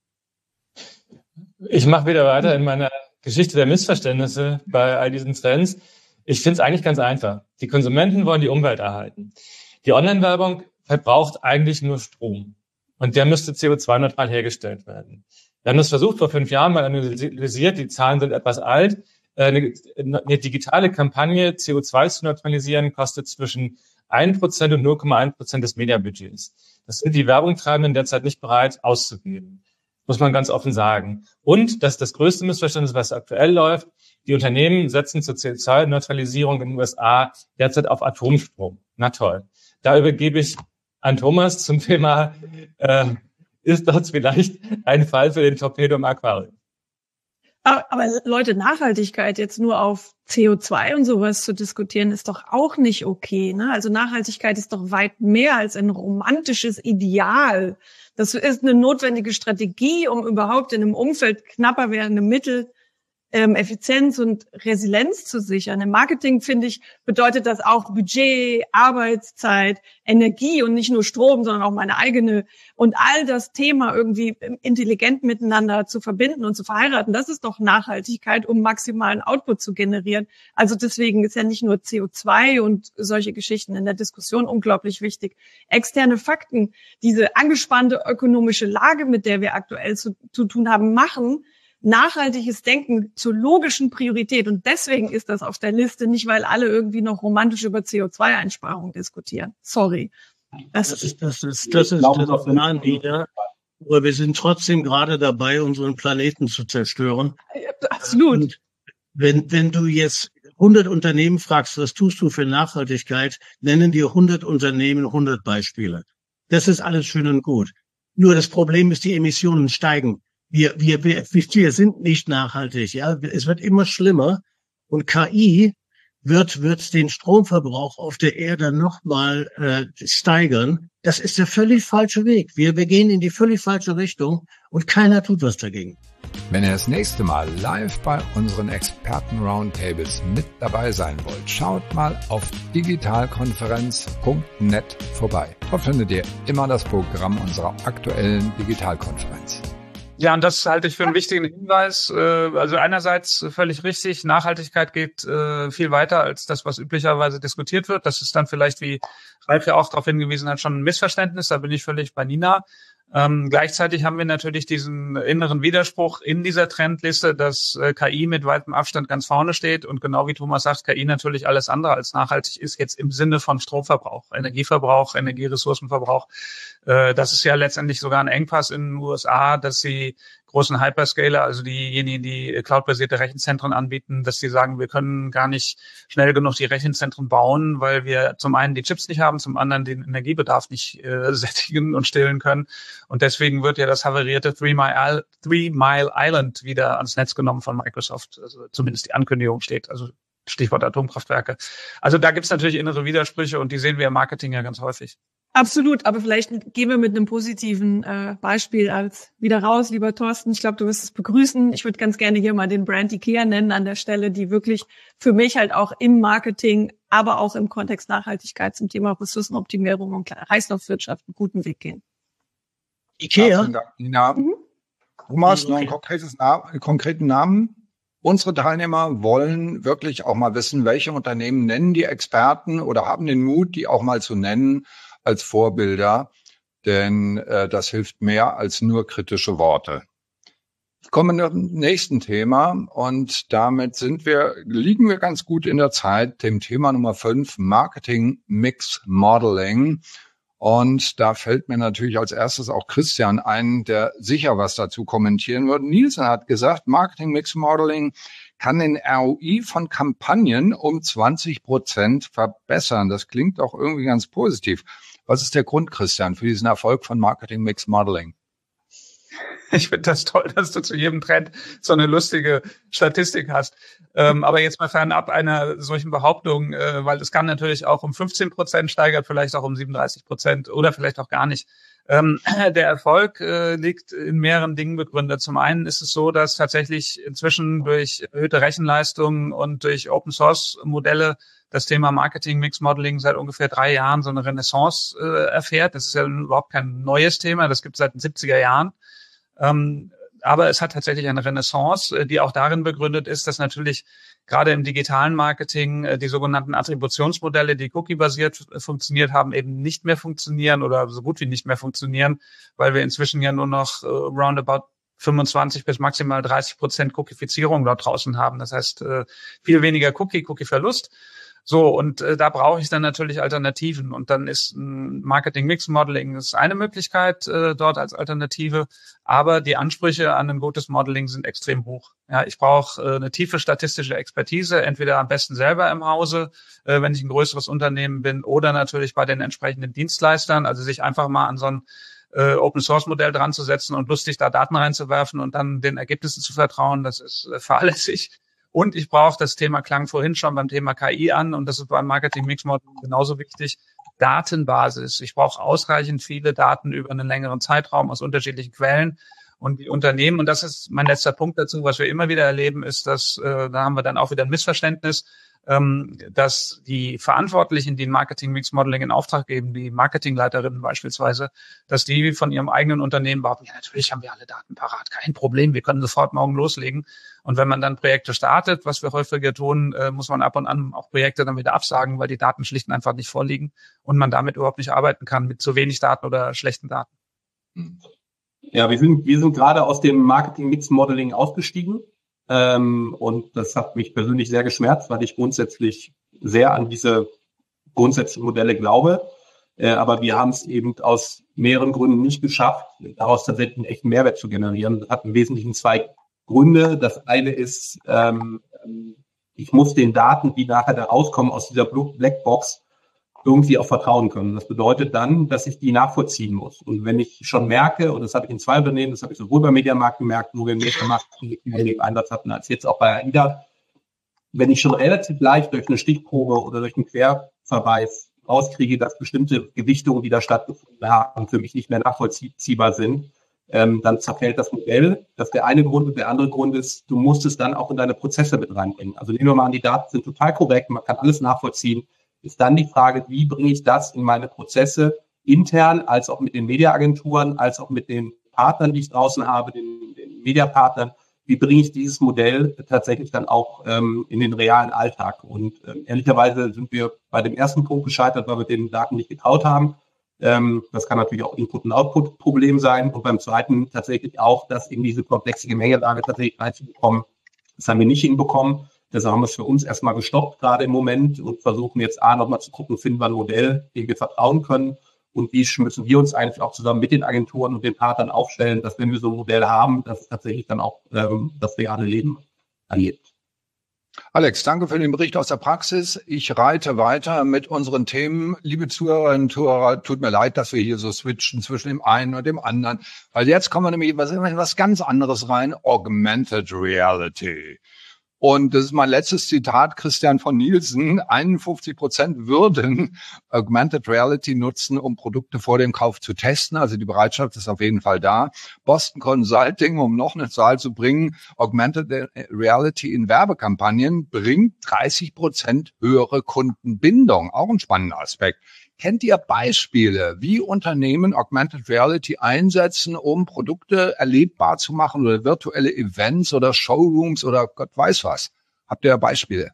S5: Ich mache wieder weiter in meiner Geschichte der Missverständnisse bei all diesen Trends. Ich finde es eigentlich ganz einfach. Die Konsumenten wollen die Umwelt erhalten. Die Online-Werbung verbraucht eigentlich nur Strom. Und der müsste CO2-neutral hergestellt werden. Wir haben das versucht vor 5 Jahren mal analysiert, die Zahlen sind etwas alt. Eine digitale Kampagne CO2 zu neutralisieren kostet zwischen 1% und 0,1% des Mediabudgets. Das sind die Werbungtreibenden derzeit nicht bereit auszugeben. Muss man ganz offen sagen. Und das ist das größte Missverständnis, was aktuell läuft. Die Unternehmen setzen zur CO2-Neutralisierung in den USA derzeit auf Atomstrom. Na toll. Da übergebe ich an Thomas zum Thema, ist das vielleicht ein Fall für den Torpedo im Aquarium?
S2: Aber Leute, Nachhaltigkeit jetzt nur auf CO2 und sowas zu diskutieren, ist doch auch nicht okay, ne? Also Nachhaltigkeit ist doch weit mehr als ein romantisches Ideal. Das ist eine notwendige Strategie, um überhaupt in einem Umfeld knapper werdende Mittel Effizienz und Resilienz zu sichern. Im Marketing, finde ich, bedeutet das auch Budget, Arbeitszeit, Energie und nicht nur Strom, sondern auch meine eigene. Und all das Thema irgendwie intelligent miteinander zu verbinden und zu verheiraten, das ist doch Nachhaltigkeit, um maximalen Output zu generieren. Also deswegen ist ja nicht nur CO2 und solche Geschichten in der Diskussion unglaublich wichtig. Externe Fakten, diese angespannte ökonomische Lage, mit der wir aktuell zu tun haben, machen nachhaltiges Denken zur logischen Priorität. Und deswegen ist das auf der Liste, nicht weil alle irgendwie noch romantisch über CO2-Einsparung diskutieren. Sorry.
S6: Das ist das Plan wieder. Aber wir sind trotzdem gerade dabei, unseren Planeten zu zerstören.
S2: Absolut.
S6: Und wenn du jetzt 100 Unternehmen fragst, was tust du für Nachhaltigkeit, nennen dir 100 Unternehmen 100 Beispiele. Das ist alles schön und gut. Nur das Problem ist, die Emissionen steigen. Wir sind nicht nachhaltig, ja. Es wird immer schlimmer und KI wird den Stromverbrauch auf der Erde nochmal steigern. Das ist der völlig falsche Weg. Wir gehen in die völlig falsche Richtung und keiner tut was dagegen.
S1: Wenn ihr das nächste Mal live bei unseren Experten-Roundtables mit dabei sein wollt, schaut mal auf digitalkonferenz.net vorbei. Dort findet ihr immer das Programm unserer aktuellen Digitalkonferenz.
S4: Ja, und das halte ich für einen wichtigen Hinweis. Also einerseits völlig richtig, Nachhaltigkeit geht viel weiter als das, was üblicherweise diskutiert wird. Das ist dann vielleicht, wie Ralf ja auch darauf hingewiesen hat, schon ein Missverständnis. Da bin ich völlig bei Nina. Gleichzeitig haben wir natürlich diesen inneren Widerspruch in dieser Trendliste, dass KI mit weitem Abstand ganz vorne steht und genau wie Thomas sagt, KI natürlich alles andere als nachhaltig ist, jetzt im Sinne von Stromverbrauch, Energieverbrauch, Energieressourcenverbrauch. Das ist ja letztendlich sogar ein Engpass in den USA, dass sie großen Hyperscaler, also diejenigen, die cloudbasierte Rechenzentren anbieten, dass sie sagen, wir können gar nicht schnell genug die Rechenzentren bauen, weil wir zum einen die Chips nicht haben, zum anderen den Energiebedarf nicht sättigen und stillen können. Und deswegen wird ja das havarierte Three Mile Island wieder ans Netz genommen von Microsoft. Also zumindest die Ankündigung steht, also Stichwort Atomkraftwerke. Also da gibt's natürlich innere Widersprüche und die sehen wir im Marketing ja ganz häufig.
S2: Absolut, aber vielleicht gehen wir mit einem positiven Beispiel als wieder raus, lieber Thorsten. Ich glaube, du wirst es begrüßen. Ich würde ganz gerne hier mal den Brand IKEA nennen an der Stelle, die wirklich für mich halt auch im Marketing, aber auch im Kontext Nachhaltigkeit zum Thema Ressourcenoptimierung und Kreislaufwirtschaft einen guten Weg gehen.
S6: IKEA?
S1: Vielen Dank, Nina. Thomas, noch einen konkreten Namen. Unsere Teilnehmer wollen wirklich auch mal wissen, welche Unternehmen nennen die Experten oder haben den Mut, die auch mal zu nennen als Vorbilder, denn das hilft mehr als nur kritische Worte. Ich komme zum nächsten Thema und damit liegen wir ganz gut in der Zeit, dem Thema Nummer 5, Marketing Mix Modeling. Und da fällt mir natürlich als erstes auch Christian ein, der sicher was dazu kommentieren wird. Nielsen hat gesagt, Marketing Mix Modeling kann den ROI von Kampagnen um 20% verbessern. Das klingt auch irgendwie ganz positiv. Was ist der Grund, Christian, für diesen Erfolg von Marketing Mix Modeling?
S4: Ich finde das toll, dass du zu jedem Trend so eine lustige Statistik hast. Aber jetzt mal fernab einer solchen Behauptung, weil es kann natürlich auch um 15% steigert, vielleicht auch um 37% oder vielleicht auch gar nicht. Der Erfolg liegt in mehreren Dingen begründet. Zum einen ist es so, dass tatsächlich inzwischen durch erhöhte Rechenleistungen und durch Open-Source-Modelle das Thema Marketing Mix Modeling seit ungefähr 3 Jahren so eine Renaissance erfährt. Das ist ja überhaupt kein neues Thema, das gibt es seit den 70er Jahren. Aber es hat tatsächlich eine Renaissance, die auch darin begründet ist, dass natürlich gerade im digitalen Marketing die sogenannten Attributionsmodelle, die cookie-basiert funktioniert haben, eben nicht mehr funktionieren oder so gut wie nicht mehr funktionieren, weil wir inzwischen ja nur noch roundabout 25 bis maximal 30% Cookifizierung dort draußen haben. Das heißt, viel weniger Cookie-Verlust. So, und da brauche ich dann natürlich Alternativen. Und dann ist ein Marketing-Mix-Modeling ist eine Möglichkeit dort als Alternative. Aber die Ansprüche an ein gutes Modeling sind extrem hoch. Ja, ich brauche eine tiefe statistische Expertise, entweder am besten selber im Hause, wenn ich ein größeres Unternehmen bin, oder natürlich bei den entsprechenden Dienstleistern. Also sich einfach mal an so ein Open-Source-Modell dran zu setzen und lustig da Daten reinzuwerfen und dann den Ergebnissen zu vertrauen, das ist fahrlässig. Und ich brauche, das Thema klang vorhin schon beim Thema KI an und das ist beim Marketing Mix Modeling genauso wichtig, Datenbasis. Ich brauche ausreichend viele Daten über einen längeren Zeitraum aus unterschiedlichen Quellen Und die Unternehmen, und das ist mein letzter Punkt dazu, was wir immer wieder erleben, ist, dass, da haben wir dann auch wieder ein Missverständnis, dass die Verantwortlichen, die ein Marketing-Mix-Modeling in Auftrag geben, die Marketingleiterinnen beispielsweise, dass die von ihrem eigenen Unternehmen behaupten, ja, natürlich haben wir alle Daten parat, kein Problem, wir können sofort morgen loslegen. Und wenn man dann Projekte startet, was wir häufiger tun, muss man ab und an auch Projekte dann wieder absagen, weil die Daten schlicht und einfach nicht vorliegen und man damit überhaupt nicht arbeiten kann mit zu wenig Daten oder schlechten Daten.
S3: Ja, wir sind gerade aus dem Marketing-Mix-Modeling ausgestiegen. Und das hat mich persönlich sehr geschmerzt, weil ich grundsätzlich sehr an diese grundsätzlichen Modelle glaube. Aber wir haben es eben aus mehreren Gründen nicht geschafft, daraus tatsächlich einen echten Mehrwert zu generieren. Das hat im Wesentlichen zwei Gründe. Das eine ist, ich muss den Daten, die nachher da rauskommen aus dieser Blackbox, irgendwie auch vertrauen können. Das bedeutet dann, dass ich die nachvollziehen muss. Und wenn ich schon merke, und das habe ich in 2 Unternehmen, das habe ich sowohl bei Mediamarkt gemerkt, wo wir mehr Einsatz hatten, als jetzt auch bei AIDA, wenn ich schon relativ leicht durch eine Stichprobe oder durch einen Querverweis rauskriege, dass bestimmte Gewichtungen, die da stattgefunden haben, für mich nicht mehr nachvollziehbar sind, dann zerfällt das Modell. Das ist der eine Grund. Und der andere Grund ist, du musst es dann auch in deine Prozesse mit reinbringen. Also nehmen wir mal an, die Daten sind total korrekt, man kann alles nachvollziehen. Ist dann die Frage, wie bringe ich das in meine Prozesse intern, als auch mit den Mediaagenturen, als auch mit den Partnern, die ich draußen habe, den Mediapartnern, wie bringe ich dieses Modell tatsächlich dann auch in den realen Alltag? Und ehrlicherweise sind wir bei dem ersten Punkt gescheitert, weil wir den Daten nicht getraut haben. Das kann natürlich auch Input- und Output-Problem sein. Und beim zweiten tatsächlich auch, das in diese komplexe Gemengelage tatsächlich reinzubekommen. Das haben wir nicht hinbekommen. Deshalb haben wir es für uns erstmal gestoppt, gerade im Moment, und versuchen jetzt nochmal zu gucken, finden wir ein Modell, dem wir vertrauen können, und wie müssen wir uns eigentlich auch zusammen mit den Agenturen und den Partnern aufstellen, dass wenn wir so ein Modell haben, dass es tatsächlich dann auch das reale Leben angeht.
S1: Alex, danke für den Bericht aus der Praxis. Ich reite weiter mit unseren Themen. Liebe Zuhörerinnen und Zuhörer, tut mir leid, dass wir hier so switchen zwischen dem einen und dem anderen, weil jetzt kommen wir nämlich in was ganz anderes rein, Augmented Reality. Und das ist mein letztes Zitat, Christian von Nielsen: 51% würden Augmented Reality nutzen, um Produkte vor dem Kauf zu testen. Also die Bereitschaft ist auf jeden Fall da. Boston Consulting, um noch eine Zahl zu bringen, Augmented Reality in Werbekampagnen bringt 30% höhere Kundenbindung. Auch ein spannender Aspekt. Kennt ihr Beispiele, wie Unternehmen Augmented Reality einsetzen, um Produkte erlebbar zu machen oder virtuelle Events oder Showrooms oder Gott weiß was? Habt ihr Beispiele?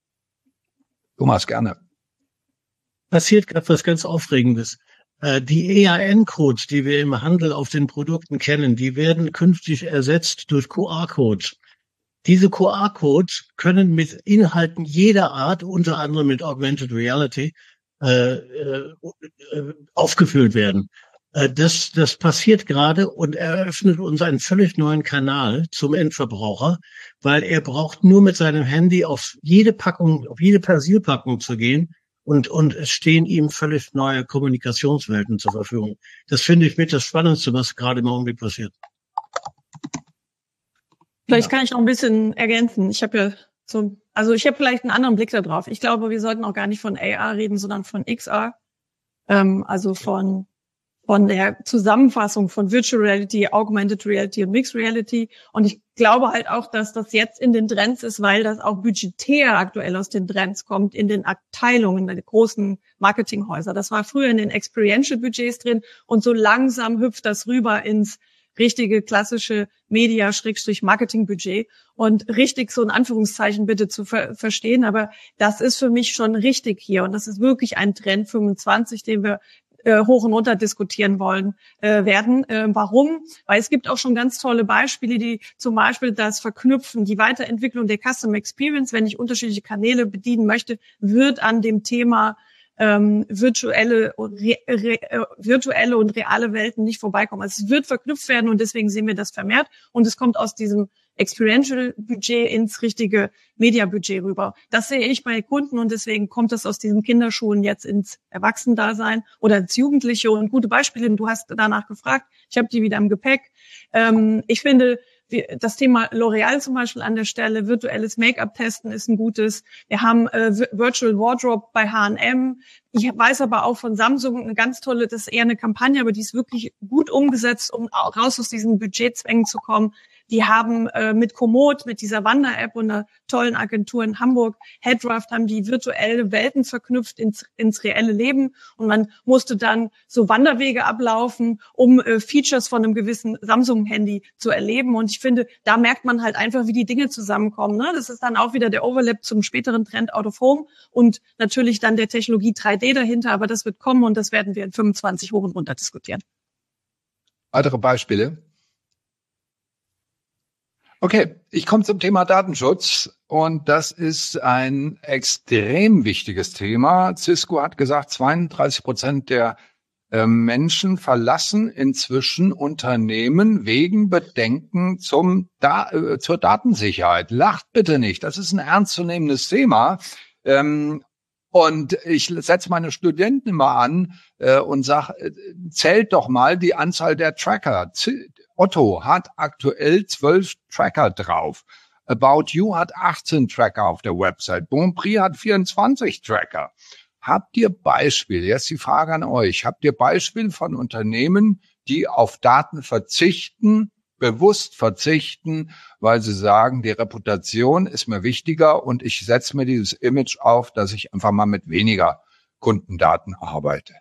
S1: Thomas, gerne.
S6: Passiert gerade was ganz Aufregendes. Die EAN-Codes, die wir im Handel auf den Produkten kennen, die werden künftig ersetzt durch QR-Codes. Diese QR-Codes können mit Inhalten jeder Art, unter anderem mit Augmented Reality, aufgefüllt werden. Das passiert gerade und eröffnet uns einen völlig neuen Kanal zum Endverbraucher, weil er braucht nur mit seinem Handy auf jede Packung, auf jede Persilpackung zu gehen und es stehen ihm völlig neue Kommunikationswelten zur Verfügung. Das finde ich mit das Spannendste, was gerade im Augenblick passiert.
S2: Vielleicht kann ich noch ein bisschen ergänzen. Ich habe vielleicht einen anderen Blick da drauf. Ich glaube, wir sollten auch gar nicht von AR reden, sondern von XR. Also von der Zusammenfassung von Virtual Reality, Augmented Reality und Mixed Reality. Und ich glaube halt auch, dass das jetzt in den Trends ist, weil das auch budgetär aktuell aus den Trends kommt, in den Abteilungen der großen Marketinghäuser. Das war früher in den Experiential Budgets drin und so langsam hüpft das rüber ins richtige klassische Media-Marketing-Budget und richtig so in Anführungszeichen bitte zu verstehen. Aber das ist für mich schon richtig hier und das ist wirklich ein Trend 25, den wir hoch und runter diskutieren werden. Warum? Weil es gibt auch schon ganz tolle Beispiele, die zum Beispiel das Verknüpfen, die Weiterentwicklung der Customer Experience, wenn ich unterschiedliche Kanäle bedienen möchte, wird an dem Thema virtuelle und reale Welten nicht vorbeikommen. Also es wird verknüpft werden und deswegen sehen wir das vermehrt und es kommt aus diesem Experiential Budget ins richtige Media Budget rüber. Das sehe ich bei Kunden und deswegen kommt das aus diesen Kinderschuhen jetzt ins Erwachsenendasein oder ins Jugendliche und gute Beispiele. Du hast danach gefragt. Ich habe die wieder im Gepäck. Ich finde, das Thema L'Oreal zum Beispiel an der Stelle, virtuelles Make-up-Testen ist ein gutes. Wir haben Virtual Wardrobe bei H&M. Ich weiß aber auch von Samsung eine ganz tolle, das ist eher eine Kampagne, aber die ist wirklich gut umgesetzt, um raus aus diesen Budgetzwängen zu kommen. Die haben mit Komoot, mit dieser Wander-App und einer tollen Agentur in Hamburg, Headdraft, haben die virtuelle Welten verknüpft ins reelle Leben. Und man musste dann so Wanderwege ablaufen, um Features von einem gewissen Samsung-Handy zu erleben. Und ich finde, da merkt man halt einfach, wie die Dinge zusammenkommen. Ne? Das ist dann auch wieder der Overlap zum späteren Trend Out of Home und natürlich dann der Technologie 3D dahinter. Aber das wird kommen und das werden wir in 25 hoch und runter diskutieren.
S1: Weitere Beispiele? Okay, ich komme zum Thema Datenschutz und das ist ein extrem wichtiges Thema. Cisco hat gesagt, 32% der Menschen verlassen inzwischen Unternehmen wegen Bedenken zur Datensicherheit. Lacht bitte nicht, das ist ein ernstzunehmendes Thema. Und ich setze meine Studenten immer an und sage, zählt doch mal die Anzahl der Tracker. Otto hat aktuell 12 Tracker drauf. About You hat 18 Tracker auf der Website. Bonprix hat 24 Tracker. Habt ihr Beispiele? Jetzt die Frage an euch. Habt ihr Beispiele von Unternehmen, die auf Daten verzichten, bewusst verzichten, weil sie sagen, die Reputation ist mir wichtiger und ich setze mir dieses Image auf, dass ich einfach mal mit weniger Kundendaten arbeite?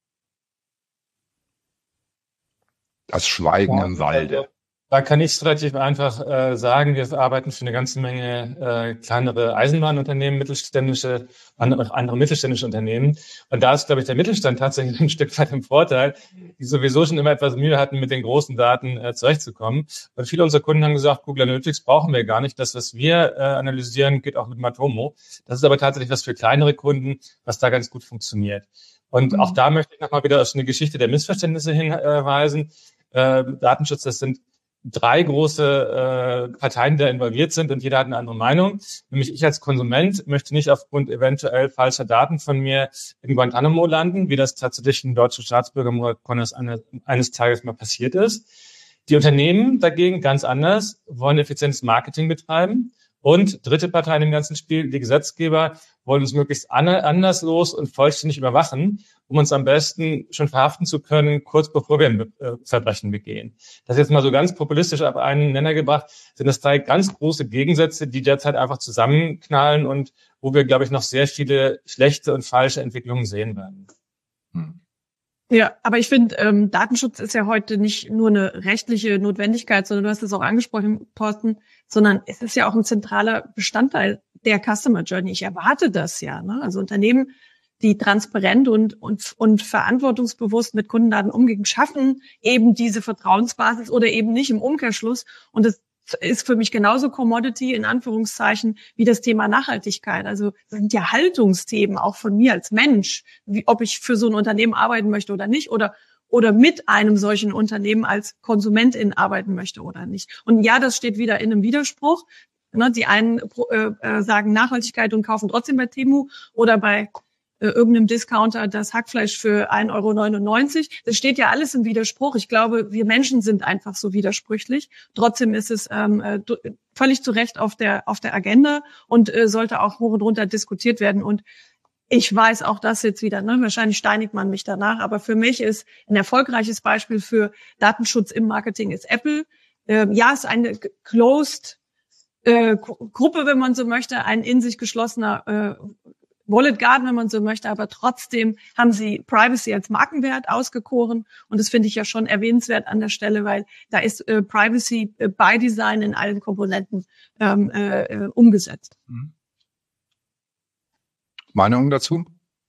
S1: Das Schweigen im Walde.
S5: Da kann ich relativ einfach sagen, wir arbeiten für eine ganze Menge kleinere Eisenbahnunternehmen, andere mittelständische Unternehmen. Und da ist, glaube ich, der Mittelstand tatsächlich ein Stück weit im Vorteil, die sowieso schon immer etwas Mühe hatten, mit den großen Daten zurechtzukommen. Und viele unserer Kunden haben gesagt, Google Analytics brauchen wir gar nicht. Das, was wir analysieren, geht auch mit Matomo. Das ist aber tatsächlich was für kleinere Kunden, was da ganz gut funktioniert. Und auch da möchte ich nochmal wieder auf eine Geschichte der Missverständnisse hinweisen. Datenschutz, das sind 3 große Parteien, die da involviert sind und jeder hat eine andere Meinung. Nämlich ich als Konsument möchte nicht aufgrund eventuell falscher Daten von mir in Guantanamo landen, wie das tatsächlich ein deutscher Staatsbürger Murat Konnes eines Tages mal passiert ist. Die Unternehmen dagegen ganz anders, wollen effizientes Marketing betreiben. Und dritte Partei in dem ganzen Spiel, die Gesetzgeber, wollen uns möglichst anderslos und vollständig überwachen, um uns am besten schon verhaften zu können, kurz bevor wir ein Verbrechen begehen. Das jetzt mal so ganz populistisch auf einen Nenner gebracht, sind das 3 ganz große Gegensätze, die derzeit einfach zusammenknallen und wo wir, glaube ich, noch sehr viele schlechte und falsche Entwicklungen sehen werden.
S2: Ja, aber ich finde, Datenschutz ist ja heute nicht nur eine rechtliche Notwendigkeit, sondern du hast es auch angesprochen, Thorsten, sondern es ist ja auch ein zentraler Bestandteil der Customer Journey. Ich erwarte das ja, ne? Also Unternehmen, die transparent und verantwortungsbewusst mit Kundendaten umgehen, schaffen eben diese Vertrauensbasis oder eben nicht im Umkehrschluss. Und das ist für mich genauso Commodity in Anführungszeichen wie das Thema Nachhaltigkeit. Also das sind ja Haltungsthemen auch von mir als Mensch, wie, ob ich für so ein Unternehmen arbeiten möchte oder nicht oder mit einem solchen Unternehmen als Konsumentin arbeiten möchte oder nicht. Und ja, das steht wieder in einem Widerspruch. Ne, die einen sagen Nachhaltigkeit und kaufen trotzdem bei Temu oder bei irgendeinem Discounter das Hackfleisch für 1,99 €. Das steht ja alles im Widerspruch. Ich glaube, wir Menschen sind einfach so widersprüchlich. Trotzdem ist es völlig zu Recht auf der Agenda und sollte auch hoch und runter diskutiert werden. Und ich weiß auch das jetzt wieder, ne? Wahrscheinlich steinigt man mich danach, aber für mich ist ein erfolgreiches Beispiel für Datenschutz im Marketing ist Apple. Ja, ist eine closed Gruppe, wenn man so möchte, ein in sich geschlossener Wallet Garden, wenn man so möchte, aber trotzdem haben sie Privacy als Markenwert ausgekoren und das finde ich ja schon erwähnenswert an der Stelle, weil da ist Privacy by Design in allen Komponenten umgesetzt.
S1: Meinung dazu?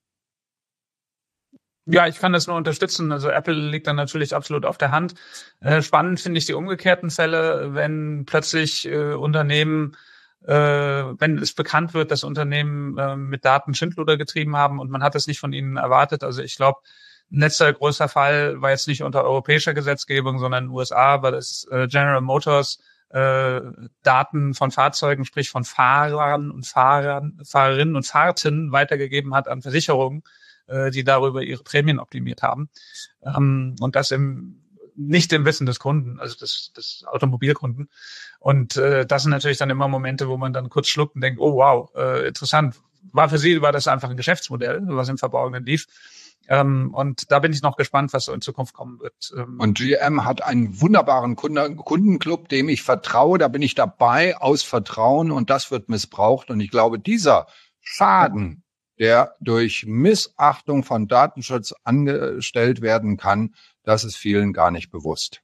S4: Ja, ich kann das nur unterstützen. Also Apple liegt dann natürlich absolut auf der Hand. Spannend finde ich die umgekehrten Fälle, wenn plötzlich Unternehmen, wenn es bekannt wird, dass Unternehmen mit Daten Schindluder getrieben haben und man hat es nicht von ihnen erwartet. Also ich glaube, ein letzter größer Fall war jetzt nicht unter europäischer Gesetzgebung, sondern in den USA, weil es General Motors Daten von Fahrzeugen, sprich von Fahrern und Fahrerinnen und Fahrten weitergegeben hat an Versicherungen, die darüber ihre Prämien optimiert haben. Und das im nicht im Wissen des Kunden, also des Automobilkunden. Und das sind natürlich dann immer Momente, wo man dann kurz schluckt und denkt, oh wow, interessant. Für sie war das einfach ein Geschäftsmodell, was im Verborgenen lief. Und da bin ich noch gespannt, was so in Zukunft kommen wird.
S1: Und GM hat einen wunderbaren Kundenclub, dem ich vertraue. Da bin ich dabei aus Vertrauen und das wird missbraucht. Und ich glaube, dieser Schaden, der durch Missachtung von Datenschutz angestellt werden kann, das ist vielen gar nicht bewusst.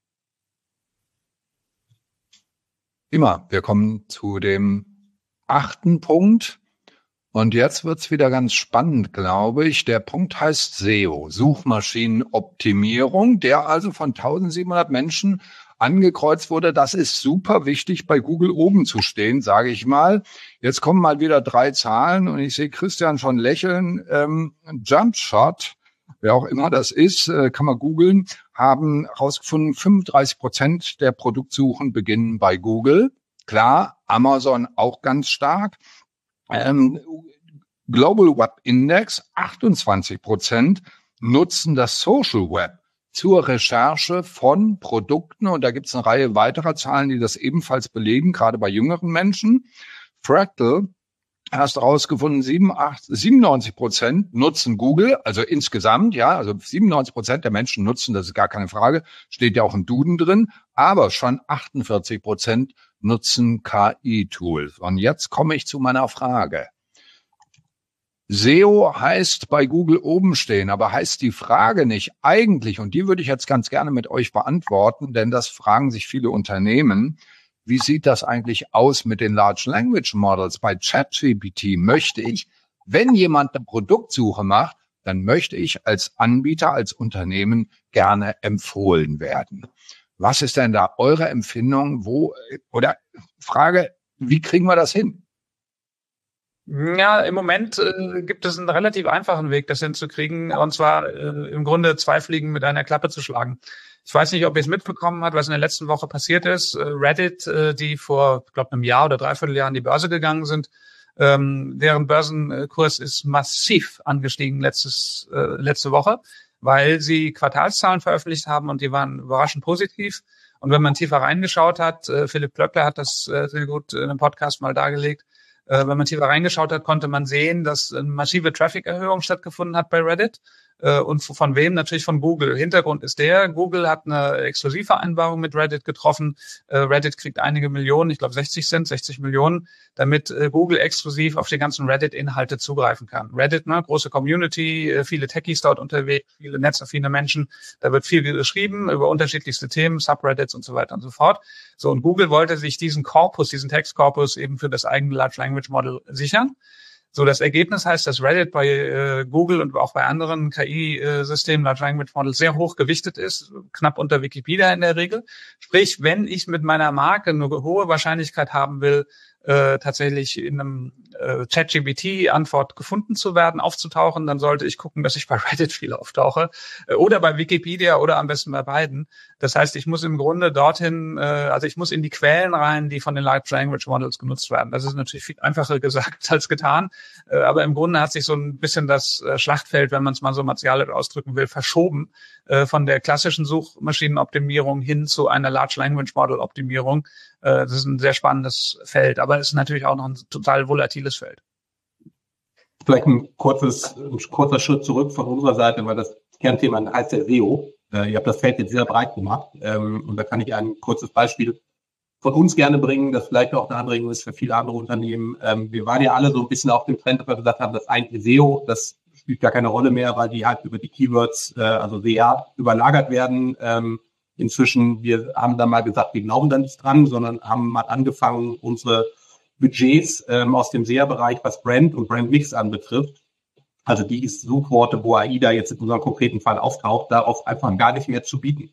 S1: Prima, wir kommen zu dem 8. Punkt. Und jetzt wird's wieder ganz spannend, glaube ich. Der Punkt heißt SEO, Suchmaschinenoptimierung, der also von 1700 Menschen angekreuzt wurde. Das ist super wichtig, bei Google oben zu stehen, sage ich mal. Jetzt kommen mal wieder 3 Zahlen und ich sehe Christian schon lächeln. Jumpshot, wer auch immer das ist, kann man googeln, haben herausgefunden, 35% der Produktsuchen beginnen bei Google. Klar, Amazon auch ganz stark. Global Web Index, 28% nutzen das Social Web zur Recherche von Produkten. Und da gibt es eine Reihe weiterer Zahlen, die das ebenfalls belegen, gerade bei jüngeren Menschen. Fractal hast herausgefunden, 97% nutzen Google, also insgesamt, ja, also 97% der Menschen nutzen, das ist gar keine Frage, steht ja auch im Duden drin, aber schon 48% nutzen KI-Tools. Und jetzt komme ich zu meiner Frage. SEO heißt bei Google oben stehen, aber heißt die Frage nicht eigentlich, und die würde ich jetzt ganz gerne mit euch beantworten, denn das fragen sich viele Unternehmen, wie sieht das eigentlich aus mit den Large Language Models? Bei ChatGPT möchte ich, wenn jemand eine Produktsuche macht, dann möchte ich als Anbieter, als Unternehmen gerne empfohlen werden. Was ist denn da eure Empfindung? Frage, wie kriegen wir das hin?
S4: Ja, im Moment gibt es einen relativ einfachen Weg, das hinzukriegen, und zwar im Grunde 2 Fliegen mit einer Klappe zu schlagen. Ich weiß nicht, ob ihr es mitbekommen habt, was in der letzten Woche passiert ist. Reddit, die vor, ich glaube, einem Jahr oder 3/4 Jahr an die Börse gegangen sind, deren Börsenkurs ist massiv angestiegen letzte Woche, weil sie Quartalszahlen veröffentlicht haben und die waren überraschend positiv. Und wenn man tiefer reingeschaut hat, Philipp Glöckler hat das sehr gut in einem Podcast mal dargelegt, wenn man tiefer reingeschaut hat, konnte man sehen, dass eine massive Traffic-Erhöhung stattgefunden hat bei Reddit. Und von wem? Natürlich von Google. Hintergrund ist Google hat eine Exklusivvereinbarung mit Reddit getroffen. Reddit kriegt einige Millionen, ich glaube 60 Millionen, damit Google exklusiv auf die ganzen Reddit-Inhalte zugreifen kann. Reddit, große Community, viele Techies dort unterwegs, viele netzaffine Menschen. Da wird viel geschrieben über unterschiedlichste Themen, Subreddits und so weiter und so fort. So, und Google wollte sich diesen Textkorpus eben für das eigene Large Language Model sichern. So, das Ergebnis heißt, dass Reddit bei Google und auch bei anderen KI-Systemen, Large Language Models, sehr hoch gewichtet ist, knapp unter Wikipedia in der Regel. Sprich, wenn ich mit meiner Marke eine hohe Wahrscheinlichkeit haben will, tatsächlich in einem ChatGPT-Antwort gefunden zu werden, aufzutauchen, dann sollte ich gucken, dass ich bei Reddit viel auftauche oder bei Wikipedia oder am besten bei beiden. Das heißt, ich muss im Grunde dorthin, ich muss in die Quellen rein, die von den Large Language Models genutzt werden. Das ist natürlich viel einfacher gesagt als getan, aber im Grunde hat sich so ein bisschen das Schlachtfeld, wenn man es mal so martialisch ausdrücken will, verschoben von der klassischen Suchmaschinenoptimierung hin zu einer Large Language Model Optimierung. Das ist ein sehr spannendes Feld, aber es ist natürlich auch noch ein total volatiles Feld.
S3: Vielleicht ein kurzer Schritt zurück von unserer Seite, weil das Kernthema heißt ja SEO. Ihr habt das Feld jetzt sehr breit gemacht und da kann ich ein kurzes Beispiel von uns gerne bringen, das vielleicht auch eine Anregung ist für viele andere Unternehmen. Wir waren ja alle so ein bisschen auf dem Trend, dass wir gesagt haben, das eigentlich SEO, das spielt gar keine Rolle mehr, weil die halt über die Keywords, also SEA, überlagert werden. Inzwischen, wir haben da mal gesagt, wir glauben da nicht dran, sondern haben mal angefangen, unsere Budgets aus dem SEA-Bereich, was Brand und Brandmix anbetrifft, also die Suchworte, wo AIDA jetzt in unserem konkreten Fall auftaucht, darauf einfach gar nicht mehr zu bieten.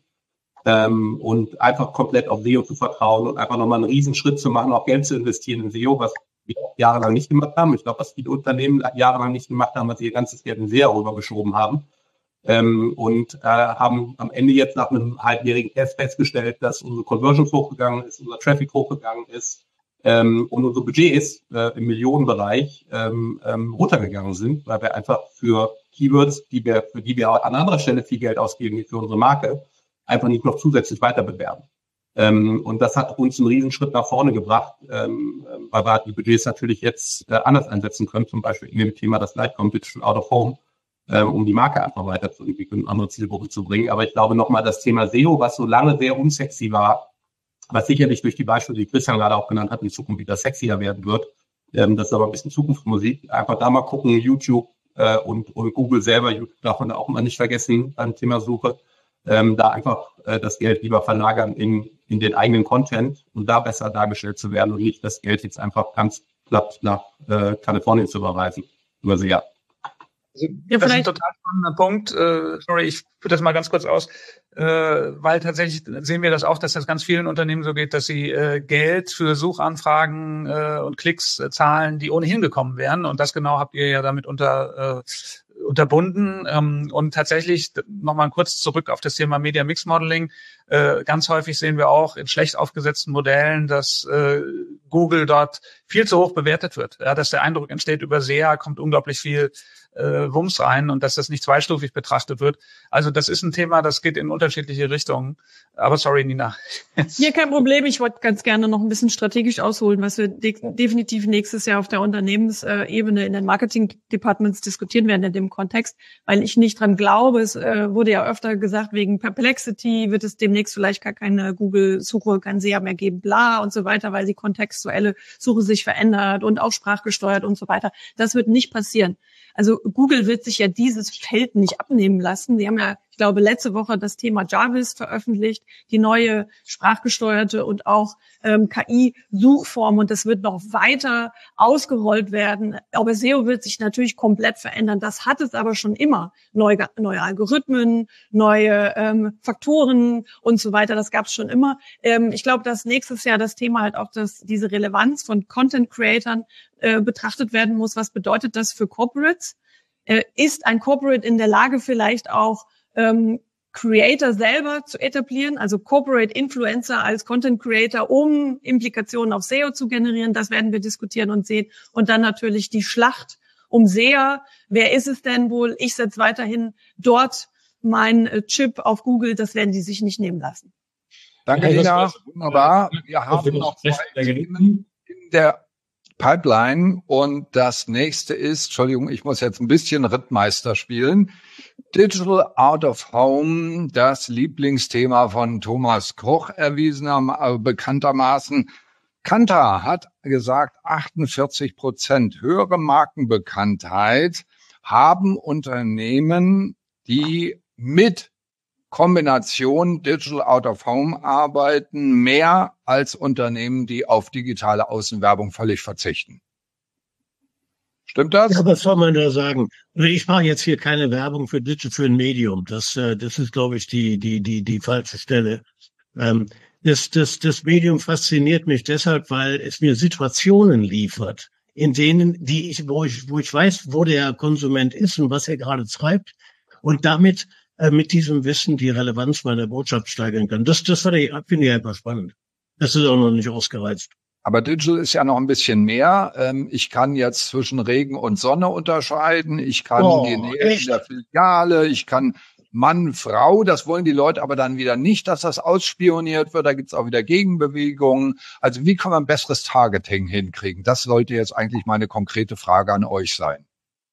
S3: Und einfach komplett auf SEO zu vertrauen und einfach nochmal einen Riesen-Schritt zu machen, auch Geld zu investieren in SEO, was wir jahrelang nicht gemacht haben. Ich glaube, was viele Unternehmen jahrelang nicht gemacht haben, was sie ihr ganzes Geld in SEA rübergeschoben haben. Und haben am Ende jetzt nach einem halbjährigen Test festgestellt, dass unsere Conversions hochgegangen ist, unser Traffic hochgegangen ist und unsere Budgets im Millionenbereich runtergegangen sind, weil wir einfach für Keywords, für die wir an anderer Stelle viel Geld ausgeben, wie für unsere Marke, einfach nicht noch zusätzlich weiter bewerben. Und das hat uns einen Riesenschritt nach vorne gebracht, weil wir die Budgets natürlich jetzt anders einsetzen können, zum Beispiel in dem Thema, das gleich kommt, Digital Out of Home, um die Marke einfach weiterzuentwickeln, andere Zielgruppen zu bringen. Aber ich glaube nochmal, das Thema SEO, was so lange sehr unsexy war, was sicherlich durch die Beispiele, die Christian gerade auch genannt hat, in Zukunft wieder sexier werden wird, das ist aber ein bisschen Zukunftsmusik. Einfach da mal gucken, YouTube und Google selber, YouTube darf man auch mal nicht vergessen beim Thema Suche, da einfach das Geld lieber verlagern in den eigenen Content und da besser dargestellt zu werden und nicht das Geld jetzt einfach ganz platt nach Kalifornien zu überweisen. Über SEA.
S4: Also, ja, das ist ein total spannender Punkt. Sorry, ich führe das mal ganz kurz aus, weil tatsächlich sehen wir das auch, dass das ganz vielen Unternehmen so geht, dass sie Geld für Suchanfragen und Klicks zahlen, die ohnehin gekommen wären. Und das genau habt ihr ja damit unterbunden. Und tatsächlich nochmal kurz zurück auf das Thema Media Mix Modeling. Ganz häufig sehen wir auch in schlecht aufgesetzten Modellen, dass Google dort viel zu hoch bewertet wird. Ja, dass der Eindruck entsteht, über SEA kommt unglaublich viel Wumms rein und dass das nicht zweistufig betrachtet wird. Also das ist ein Thema, das geht in unterschiedliche Richtungen. Aber sorry, Nina.
S2: Hier kein Problem. Ich wollte ganz gerne noch ein bisschen strategisch ausholen, was wir definitiv nächstes Jahr auf der Unternehmensebene in den Marketing-Departments diskutieren werden in dem Kontext, weil ich nicht dran glaube. Es wurde ja öfter gesagt, wegen Perplexity wird es demnächst vielleicht gar keine Google-Suche, kein SEA mehr geben, bla und so weiter, weil die kontextuelle Suche sich verändert und auch sprachgesteuert und so weiter. Das wird nicht passieren. Also Google wird sich ja dieses Feld nicht abnehmen lassen. Sie haben ja, ich glaube, letzte Woche das Thema Jarvis veröffentlicht, die neue sprachgesteuerte und auch KI-Suchform. Und das wird noch weiter ausgerollt werden. Aber SEO wird sich natürlich komplett verändern. Das hat es aber schon immer. Neue Algorithmen, neue Faktoren und so weiter. Das gab es schon immer. Ich glaube, dass nächstes Jahr das Thema halt auch diese Relevanz von Content-Creatern betrachtet werden muss. Was bedeutet das für Corporates? Ist ein Corporate in der Lage, vielleicht auch Creator selber zu etablieren, also Corporate Influencer als Content Creator, um Implikationen auf SEO zu generieren? Das werden wir diskutieren und sehen. Und dann natürlich die Schlacht um SEA. Wer ist es denn wohl? Ich setze weiterhin dort mein Chip auf Google. Das werden die sich nicht nehmen lassen.
S1: Danke, Nina. Wunderbar. Wir haben noch 2 Themen in der Pipeline und das nächste ist, Entschuldigung, ich muss jetzt ein bisschen Rittmeister spielen. Digital Out of Home, das Lieblingsthema von Thomas Koch bekanntermaßen. Kantar hat gesagt, 48% höhere Markenbekanntheit haben Unternehmen, die mit Kombination Digital Out of Home arbeiten, mehr als Unternehmen, die auf digitale Außenwerbung völlig verzichten. Stimmt das?
S6: Ja, was soll man da sagen? Ich mache jetzt hier keine Werbung für ein Medium. Das ist, glaube ich, die falsche Stelle. Das Medium fasziniert mich deshalb, weil es mir Situationen liefert, in denen, wo ich weiß, wo der Konsument ist und was er gerade treibt und damit mit diesem Wissen die Relevanz meiner Botschaft steigern kann. Das finde ich einfach spannend. Das ist auch noch nicht ausgereizt.
S1: Aber Digital ist ja noch ein bisschen mehr. Ich kann jetzt zwischen Regen und Sonne unterscheiden. Ich kann die Nähe in der Filiale. Ich kann Mann, Frau. Das wollen die Leute aber dann wieder nicht, dass das ausspioniert wird. Da gibt's auch wieder Gegenbewegungen. Also wie kann man besseres Targeting hinkriegen? Das sollte jetzt eigentlich meine konkrete Frage an euch sein.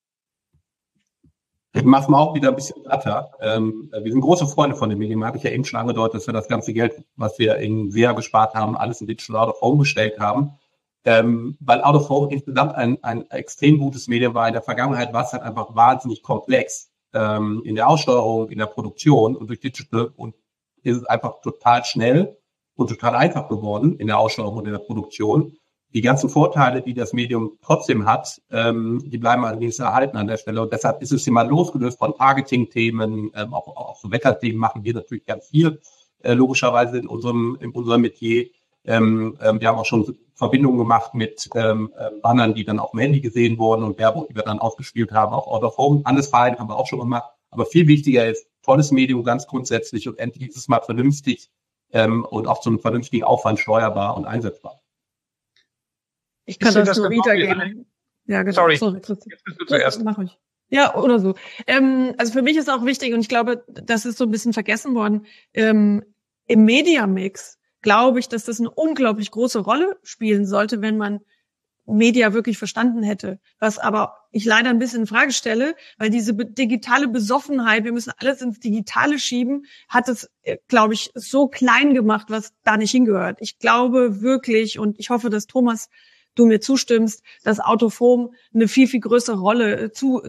S3: Machen wir auch wieder ein bisschen glatter. Wir sind große Freunde von den Medien. Habe ich ja eben schon angedeutet, dass wir das ganze Geld, was wir in SEA gespart haben, alles in Digital Out of Home gestellt haben. Weil Out of Home insgesamt ein extrem gutes Medium war. In der Vergangenheit war es halt einfach wahnsinnig komplex in der Aussteuerung, in der Produktion und durch Digital und ist es einfach total schnell und total einfach geworden in der Aussteuerung und in der Produktion. Die ganzen Vorteile, die das Medium trotzdem hat, die bleiben allerdings erhalten an der Stelle. Und deshalb ist es immer losgelöst von Targeting-Themen, auch so Wetterthemen machen wir natürlich ganz viel, logischerweise in unserem Metier. Wir haben auch schon Verbindungen gemacht mit Bannern, die dann auf dem Handy gesehen wurden und Werbung, die wir dann ausgespielt haben, auch Out of Home. Alles fein, haben wir auch schon gemacht. Aber viel wichtiger ist, tolles Medium ganz grundsätzlich und endlich ist es mal vernünftig und auch zu einem vernünftigen Aufwand steuerbar und einsetzbar.
S2: Ich kann das nur wiedergeben. Ja, genau.
S4: Sorry.
S2: Jetzt bist du zuerst. Mach ich. Ja, oder so. Also für mich ist auch wichtig, und ich glaube, das ist so ein bisschen vergessen worden, im Media-Mix glaube ich, dass das eine unglaublich große Rolle spielen sollte, wenn man Media wirklich verstanden hätte. Was aber ich leider ein bisschen in Frage stelle, weil diese digitale Besoffenheit, wir müssen alles ins Digitale schieben, hat es, glaube ich, so klein gemacht, was da nicht hingehört. Ich glaube wirklich, und ich hoffe, dass Thomas, du mir zustimmst, dass Autophom eine viel, viel größere Rolle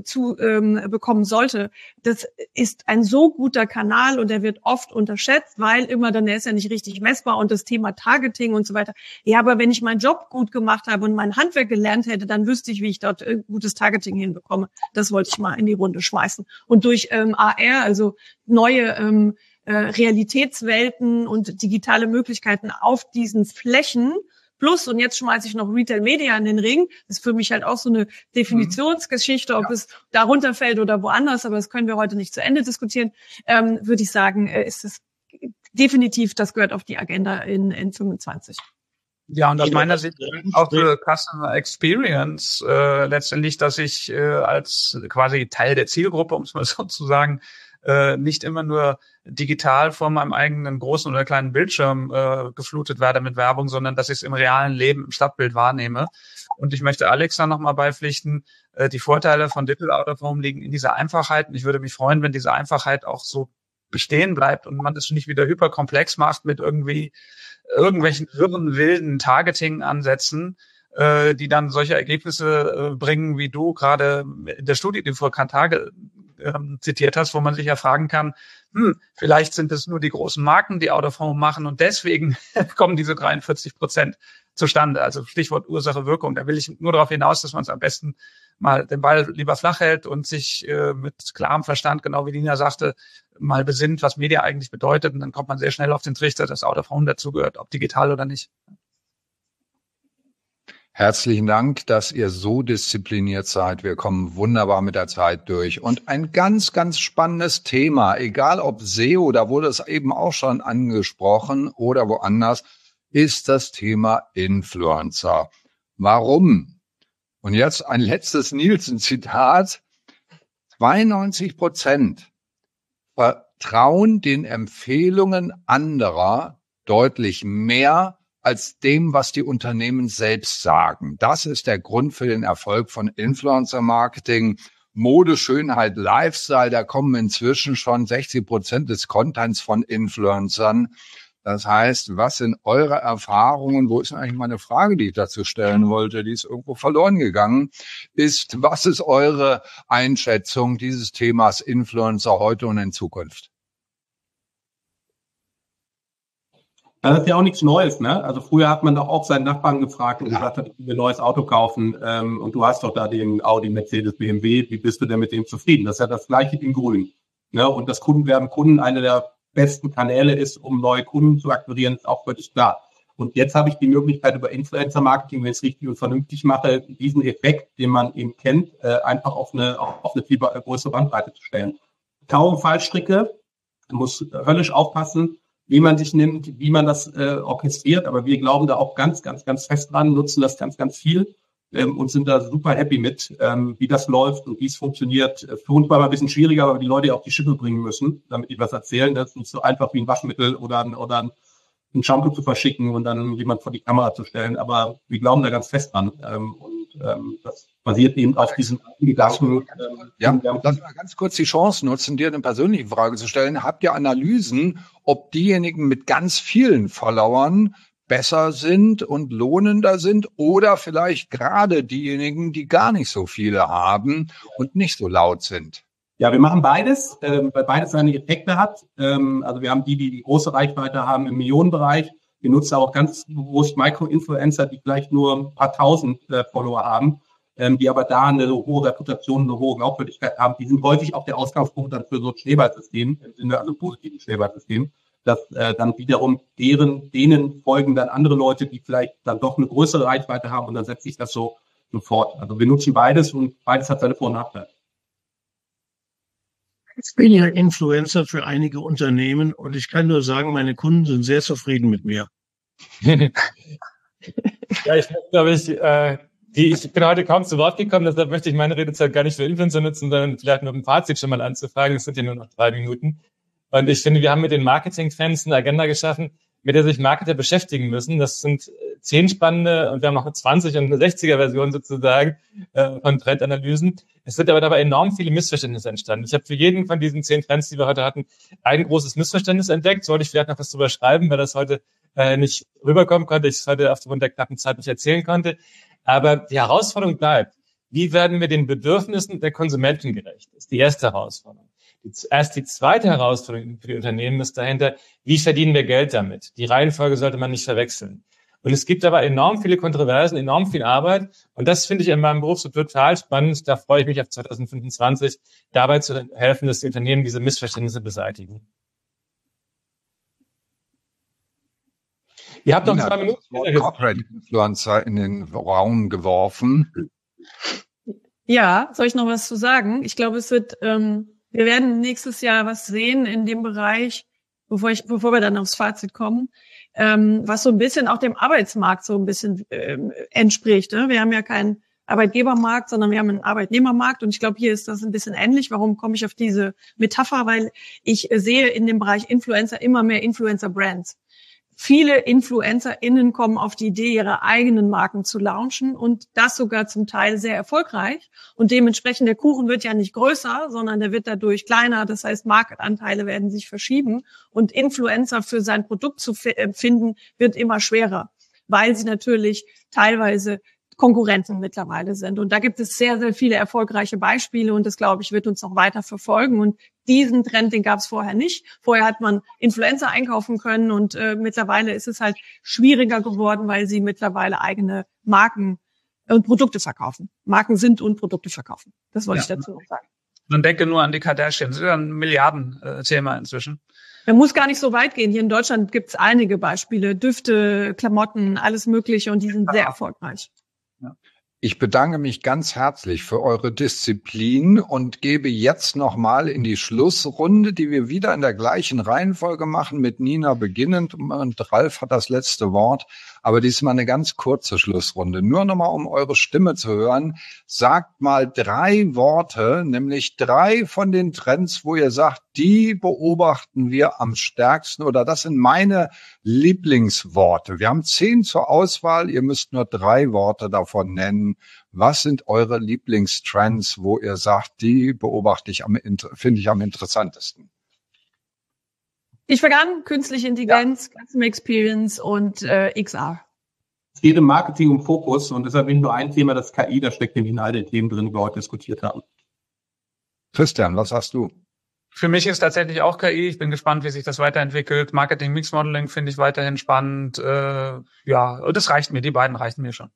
S2: bekommen sollte. Das ist ein so guter Kanal und der wird oft unterschätzt, weil immer dann, der ist ja nicht richtig messbar und das Thema Targeting und so weiter. Ja, aber wenn ich meinen Job gut gemacht habe und mein Handwerk gelernt hätte, dann wüsste ich, wie ich dort gutes Targeting hinbekomme. Das wollte ich mal in die Runde schmeißen. Und durch AR, also neue Realitätswelten und digitale Möglichkeiten auf diesen Flächen, plus, und jetzt schmeiße ich noch Retail Media in den Ring. Das ist für mich halt auch so eine Definitionsgeschichte, ob es darunter fällt oder woanders, aber das können wir heute nicht zu Ende diskutieren. Würde ich sagen, ist es definitiv, das gehört auf die Agenda in 25.
S4: Ja, und aus meiner Sicht auch für Customer Experience letztendlich, dass ich als quasi Teil der Zielgruppe, um es mal so zu sagen, nicht immer nur digital vor meinem eigenen großen oder kleinen Bildschirm geflutet werde mit Werbung, sondern dass ich es im realen Leben, im Stadtbild wahrnehme. Und ich möchte Alex da nochmal beipflichten, die Vorteile von Digital Out of Home liegen in dieser Einfachheit. Und ich würde mich freuen, wenn diese Einfachheit auch so bestehen bleibt und man das nicht wieder hyperkomplex macht mit irgendwelchen irren, wilden Targeting-Ansätzen, die dann solche Ergebnisse bringen, wie du gerade in der Studie, die du vor Tage zitiert hast, wo man sich ja fragen kann, vielleicht sind es nur die großen Marken, die Out of Home machen und deswegen kommen diese 43% zustande. Also Stichwort Ursache-Wirkung. Da will ich nur darauf hinaus, dass man es am besten mal den Ball lieber flach hält und sich mit klarem Verstand, genau wie Lina sagte, mal besinnt, was Media eigentlich bedeutet. Und dann kommt man sehr schnell auf den Trichter, dass Out of Home dazugehört, ob digital oder nicht.
S1: Herzlichen Dank, dass ihr so diszipliniert seid. Wir kommen wunderbar mit der Zeit durch. Und ein ganz, ganz spannendes Thema, egal ob SEO, da wurde es eben auch schon angesprochen oder woanders, ist das Thema Influencer. Warum? Und jetzt ein letztes Nielsen-Zitat. 92% vertrauen den Empfehlungen anderer deutlich mehr als dem, was die Unternehmen selbst sagen. Das ist der Grund für den Erfolg von Influencer-Marketing. Mode, Schönheit, Lifestyle, da kommen inzwischen schon 60% des Contents von Influencern. Das heißt, was sind eure Erfahrungen? Wo ist eigentlich meine Frage, die ich dazu stellen wollte? Die ist irgendwo verloren gegangen. Was ist eure Einschätzung dieses Themas Influencer heute und in Zukunft?
S3: Das ist ja auch nichts Neues, ne? Also früher hat man doch auch seinen Nachbarn gefragt und gesagt, ich will ein neues Auto kaufen und du hast doch da den Audi, Mercedes, BMW, wie bist du denn mit dem zufrieden? Das ist ja das Gleiche in Grün. Ne? Und das Kunden einer der besten Kanäle ist, um neue Kunden zu akquirieren, ist auch völlig klar. Und jetzt habe ich die Möglichkeit über Influencer-Marketing, wenn ich es richtig und vernünftig mache, diesen Effekt, den man eben kennt, einfach auf eine viel größere Bandbreite zu stellen. Kaum Fallstricke, man muss höllisch aufpassen, wie man sich nimmt, wie man das orchestriert. Aber wir glauben da auch ganz, ganz, ganz fest dran, nutzen das ganz, ganz viel und sind da super happy mit, wie das läuft und wie es funktioniert. Für uns war mal ein bisschen schwieriger, weil wir die Leute auf die Schippe bringen müssen, damit die was erzählen. Das ist nicht so einfach wie ein Waschmittel oder ein Shampoo zu verschicken und dann jemand vor die Kamera zu stellen. Aber wir glauben da ganz fest dran. Das basiert eben auf diesen Gedanken.
S1: Ja, lass mal ganz kurz die Chance nutzen, dir eine persönliche Frage zu stellen. Habt ihr Analysen, ob diejenigen mit ganz vielen Followern besser sind und lohnender sind oder vielleicht gerade diejenigen, die gar nicht so viele haben und nicht so laut sind?
S3: Ja, wir machen beides, weil beides seine Effekte hat. Also wir haben die große Reichweite haben im Millionenbereich. Wir nutzen auch ganz bewusst Micro-Influencer, die vielleicht nur ein paar tausend Follower haben, die aber da eine hohe Reputation, eine hohe Glaubwürdigkeit haben. Die sind häufig auch der Ausgangspunkt dann für so ein Schneeballsystem, im Sinne also positiven Schneeballsystem, dass dann wiederum denen folgen dann andere Leute, die vielleicht dann doch eine größere Reichweite haben und dann setzt sich das so fort. Also wir nutzen beides und beides hat seine Vor- und Nachteile.
S6: Ich bin ja Influencer für einige Unternehmen und ich kann nur sagen, meine Kunden sind sehr zufrieden mit mir.
S5: Ja, ich muss, glaube ich, Ich bin heute kaum zu Wort gekommen, deshalb möchte ich meine Redezeit gar nicht für Influencer nutzen, sondern vielleicht noch ein Fazit schon mal anzufragen. Es sind ja nur noch 3 Minuten. Und ich finde, wir haben mit den Marketing-Fans eine Agenda geschaffen, mit der sich Marketer beschäftigen müssen. Das sind 10 spannende und wir haben noch eine 20 und eine 60er-Version sozusagen von Trendanalysen. Es wird aber dabei enorm viele Missverständnisse entstanden. Ich habe für jeden von diesen 10 Trends, die wir heute hatten, ein großes Missverständnis entdeckt. Sollte ich vielleicht noch was drüber schreiben, weil das heute nicht rüberkommen konnte, ich es heute aufgrund der knappen Zeit nicht erzählen konnte. Aber die Herausforderung bleibt, wie werden wir den Bedürfnissen der Konsumenten gerecht? Das ist die erste Herausforderung. Erst die zweite Herausforderung für die Unternehmen ist dahinter, wie verdienen wir Geld damit? Die Reihenfolge sollte man nicht verwechseln. Und es gibt aber enorm viele Kontroversen, enorm viel Arbeit. Und das finde ich in meinem Beruf so total spannend. Da freue ich mich auf 2025, dabei zu helfen, dass die Unternehmen diese Missverständnisse beseitigen. Ihr habt noch 2 Minuten.
S1: Corporate Influencer in den Raum geworfen.
S2: Ja, soll ich noch was zu sagen? Ich glaube, es wird, wir werden nächstes Jahr was sehen in dem Bereich, bevor wir dann aufs Fazit kommen, was so ein bisschen auch dem Arbeitsmarkt so ein bisschen entspricht. Ne? Wir haben ja keinen Arbeitgebermarkt, sondern wir haben einen Arbeitnehmermarkt. Und ich glaube, hier ist das ein bisschen ähnlich. Warum komme ich auf diese Metapher? Weil ich sehe in dem Bereich Influencer immer mehr Influencer-Brands. Viele InfluencerInnen kommen auf die Idee, ihre eigenen Marken zu launchen und das sogar zum Teil sehr erfolgreich. Und dementsprechend, der Kuchen wird ja nicht größer, sondern der wird dadurch kleiner. Das heißt, Marktanteile werden sich verschieben und Influencer für sein Produkt zu finden, wird immer schwerer, weil sie natürlich teilweise Konkurrenten mittlerweile sind. Und da gibt es sehr, sehr viele erfolgreiche Beispiele und das, glaube ich, wird uns noch weiter verfolgen. Und diesen Trend, den gab es vorher nicht. Vorher hat man Influencer einkaufen können und mittlerweile ist es halt schwieriger geworden, weil sie mittlerweile eigene Marken und Produkte verkaufen. Marken sind und Produkte verkaufen. Das wollte ich dazu noch sagen.
S4: Man denke nur an die Kardashians. Das ist ja ein Milliarden-Thema inzwischen.
S2: Man muss gar nicht so weit gehen. Hier in Deutschland gibt es einige Beispiele. Düfte, Klamotten, alles Mögliche und die sind sehr erfolgreich.
S1: Ich bedanke mich ganz herzlich für eure Disziplin und gebe jetzt nochmal in die Schlussrunde, die wir wieder in der gleichen Reihenfolge machen, mit Nina beginnend und Ralf hat das letzte Wort. Aber diesmal eine ganz kurze Schlussrunde. Nur nochmal, um eure Stimme zu hören. Sagt mal 3 Worte, nämlich 3 von den Trends, wo ihr sagt, die beobachten wir am stärksten oder das sind meine Lieblingsworte. Wir haben 10 zur Auswahl. Ihr müsst nur 3 Worte davon nennen. Was sind eure Lieblingstrends, wo ihr sagt, die beobachte ich finde ich am interessantesten?
S2: Ich fange an, künstliche Intelligenz, Customer Experience und XR.
S3: Es geht im Marketing um Fokus und deshalb nicht nur ein Thema, das KI, da steckt nämlich in all den Themen drin, die wir heute diskutiert haben.
S1: Christian, was hast du?
S4: Für mich ist tatsächlich auch KI. Ich bin gespannt, wie sich das weiterentwickelt. Marketing Mix Modeling finde ich weiterhin spannend. Das reicht mir. Die beiden reichen mir schon.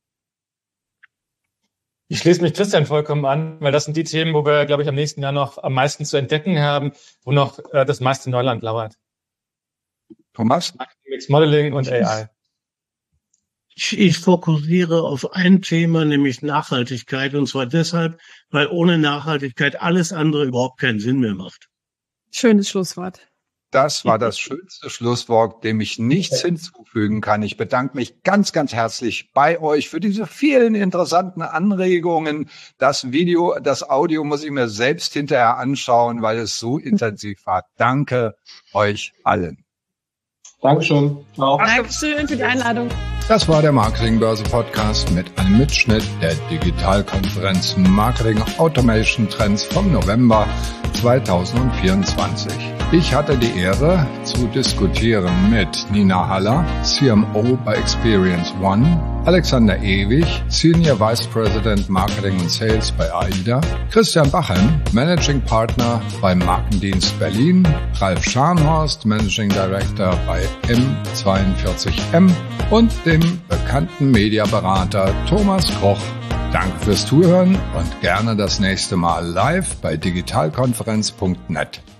S5: Ich schließe mich Christian vollkommen an, weil das sind die Themen, wo wir, glaube ich, am nächsten Jahr noch am meisten zu entdecken haben, wo noch das meiste Neuland lauert.
S1: Thomas?
S5: Marketing Mix Modeling und AI.
S6: Ich fokussiere auf ein Thema, nämlich Nachhaltigkeit. Und zwar deshalb, weil ohne Nachhaltigkeit alles andere überhaupt keinen Sinn mehr macht.
S2: Schönes Schlusswort.
S1: Das war das schönste Schlusswort, dem ich nichts hinzufügen kann. Ich bedanke mich ganz, ganz herzlich bei euch für diese vielen interessanten Anregungen. Das Audio muss ich mir selbst hinterher anschauen, weil es so intensiv war. Danke euch allen.
S3: Dankeschön. Ciao.
S2: Dankeschön für die Einladung.
S1: Das war der Marketingbörse Podcast mit einem Mitschnitt der Digitalkonferenz Marketing Automation Trends vom November 2024. Ich hatte die Ehre zu diskutieren mit Nina Haller, CMO bei Experience One, Alexander Ewig, Senior Vice President Marketing und Sales bei AIDA, Christian Bachem, Managing Partner beim Markendienst Berlin, Ralf Scharnhorst, Managing Director bei M42M und dem bekannten Mediaberater Thomas Koch. Danke fürs Zuhören und gerne das nächste Mal live bei digitalkonferenz.net.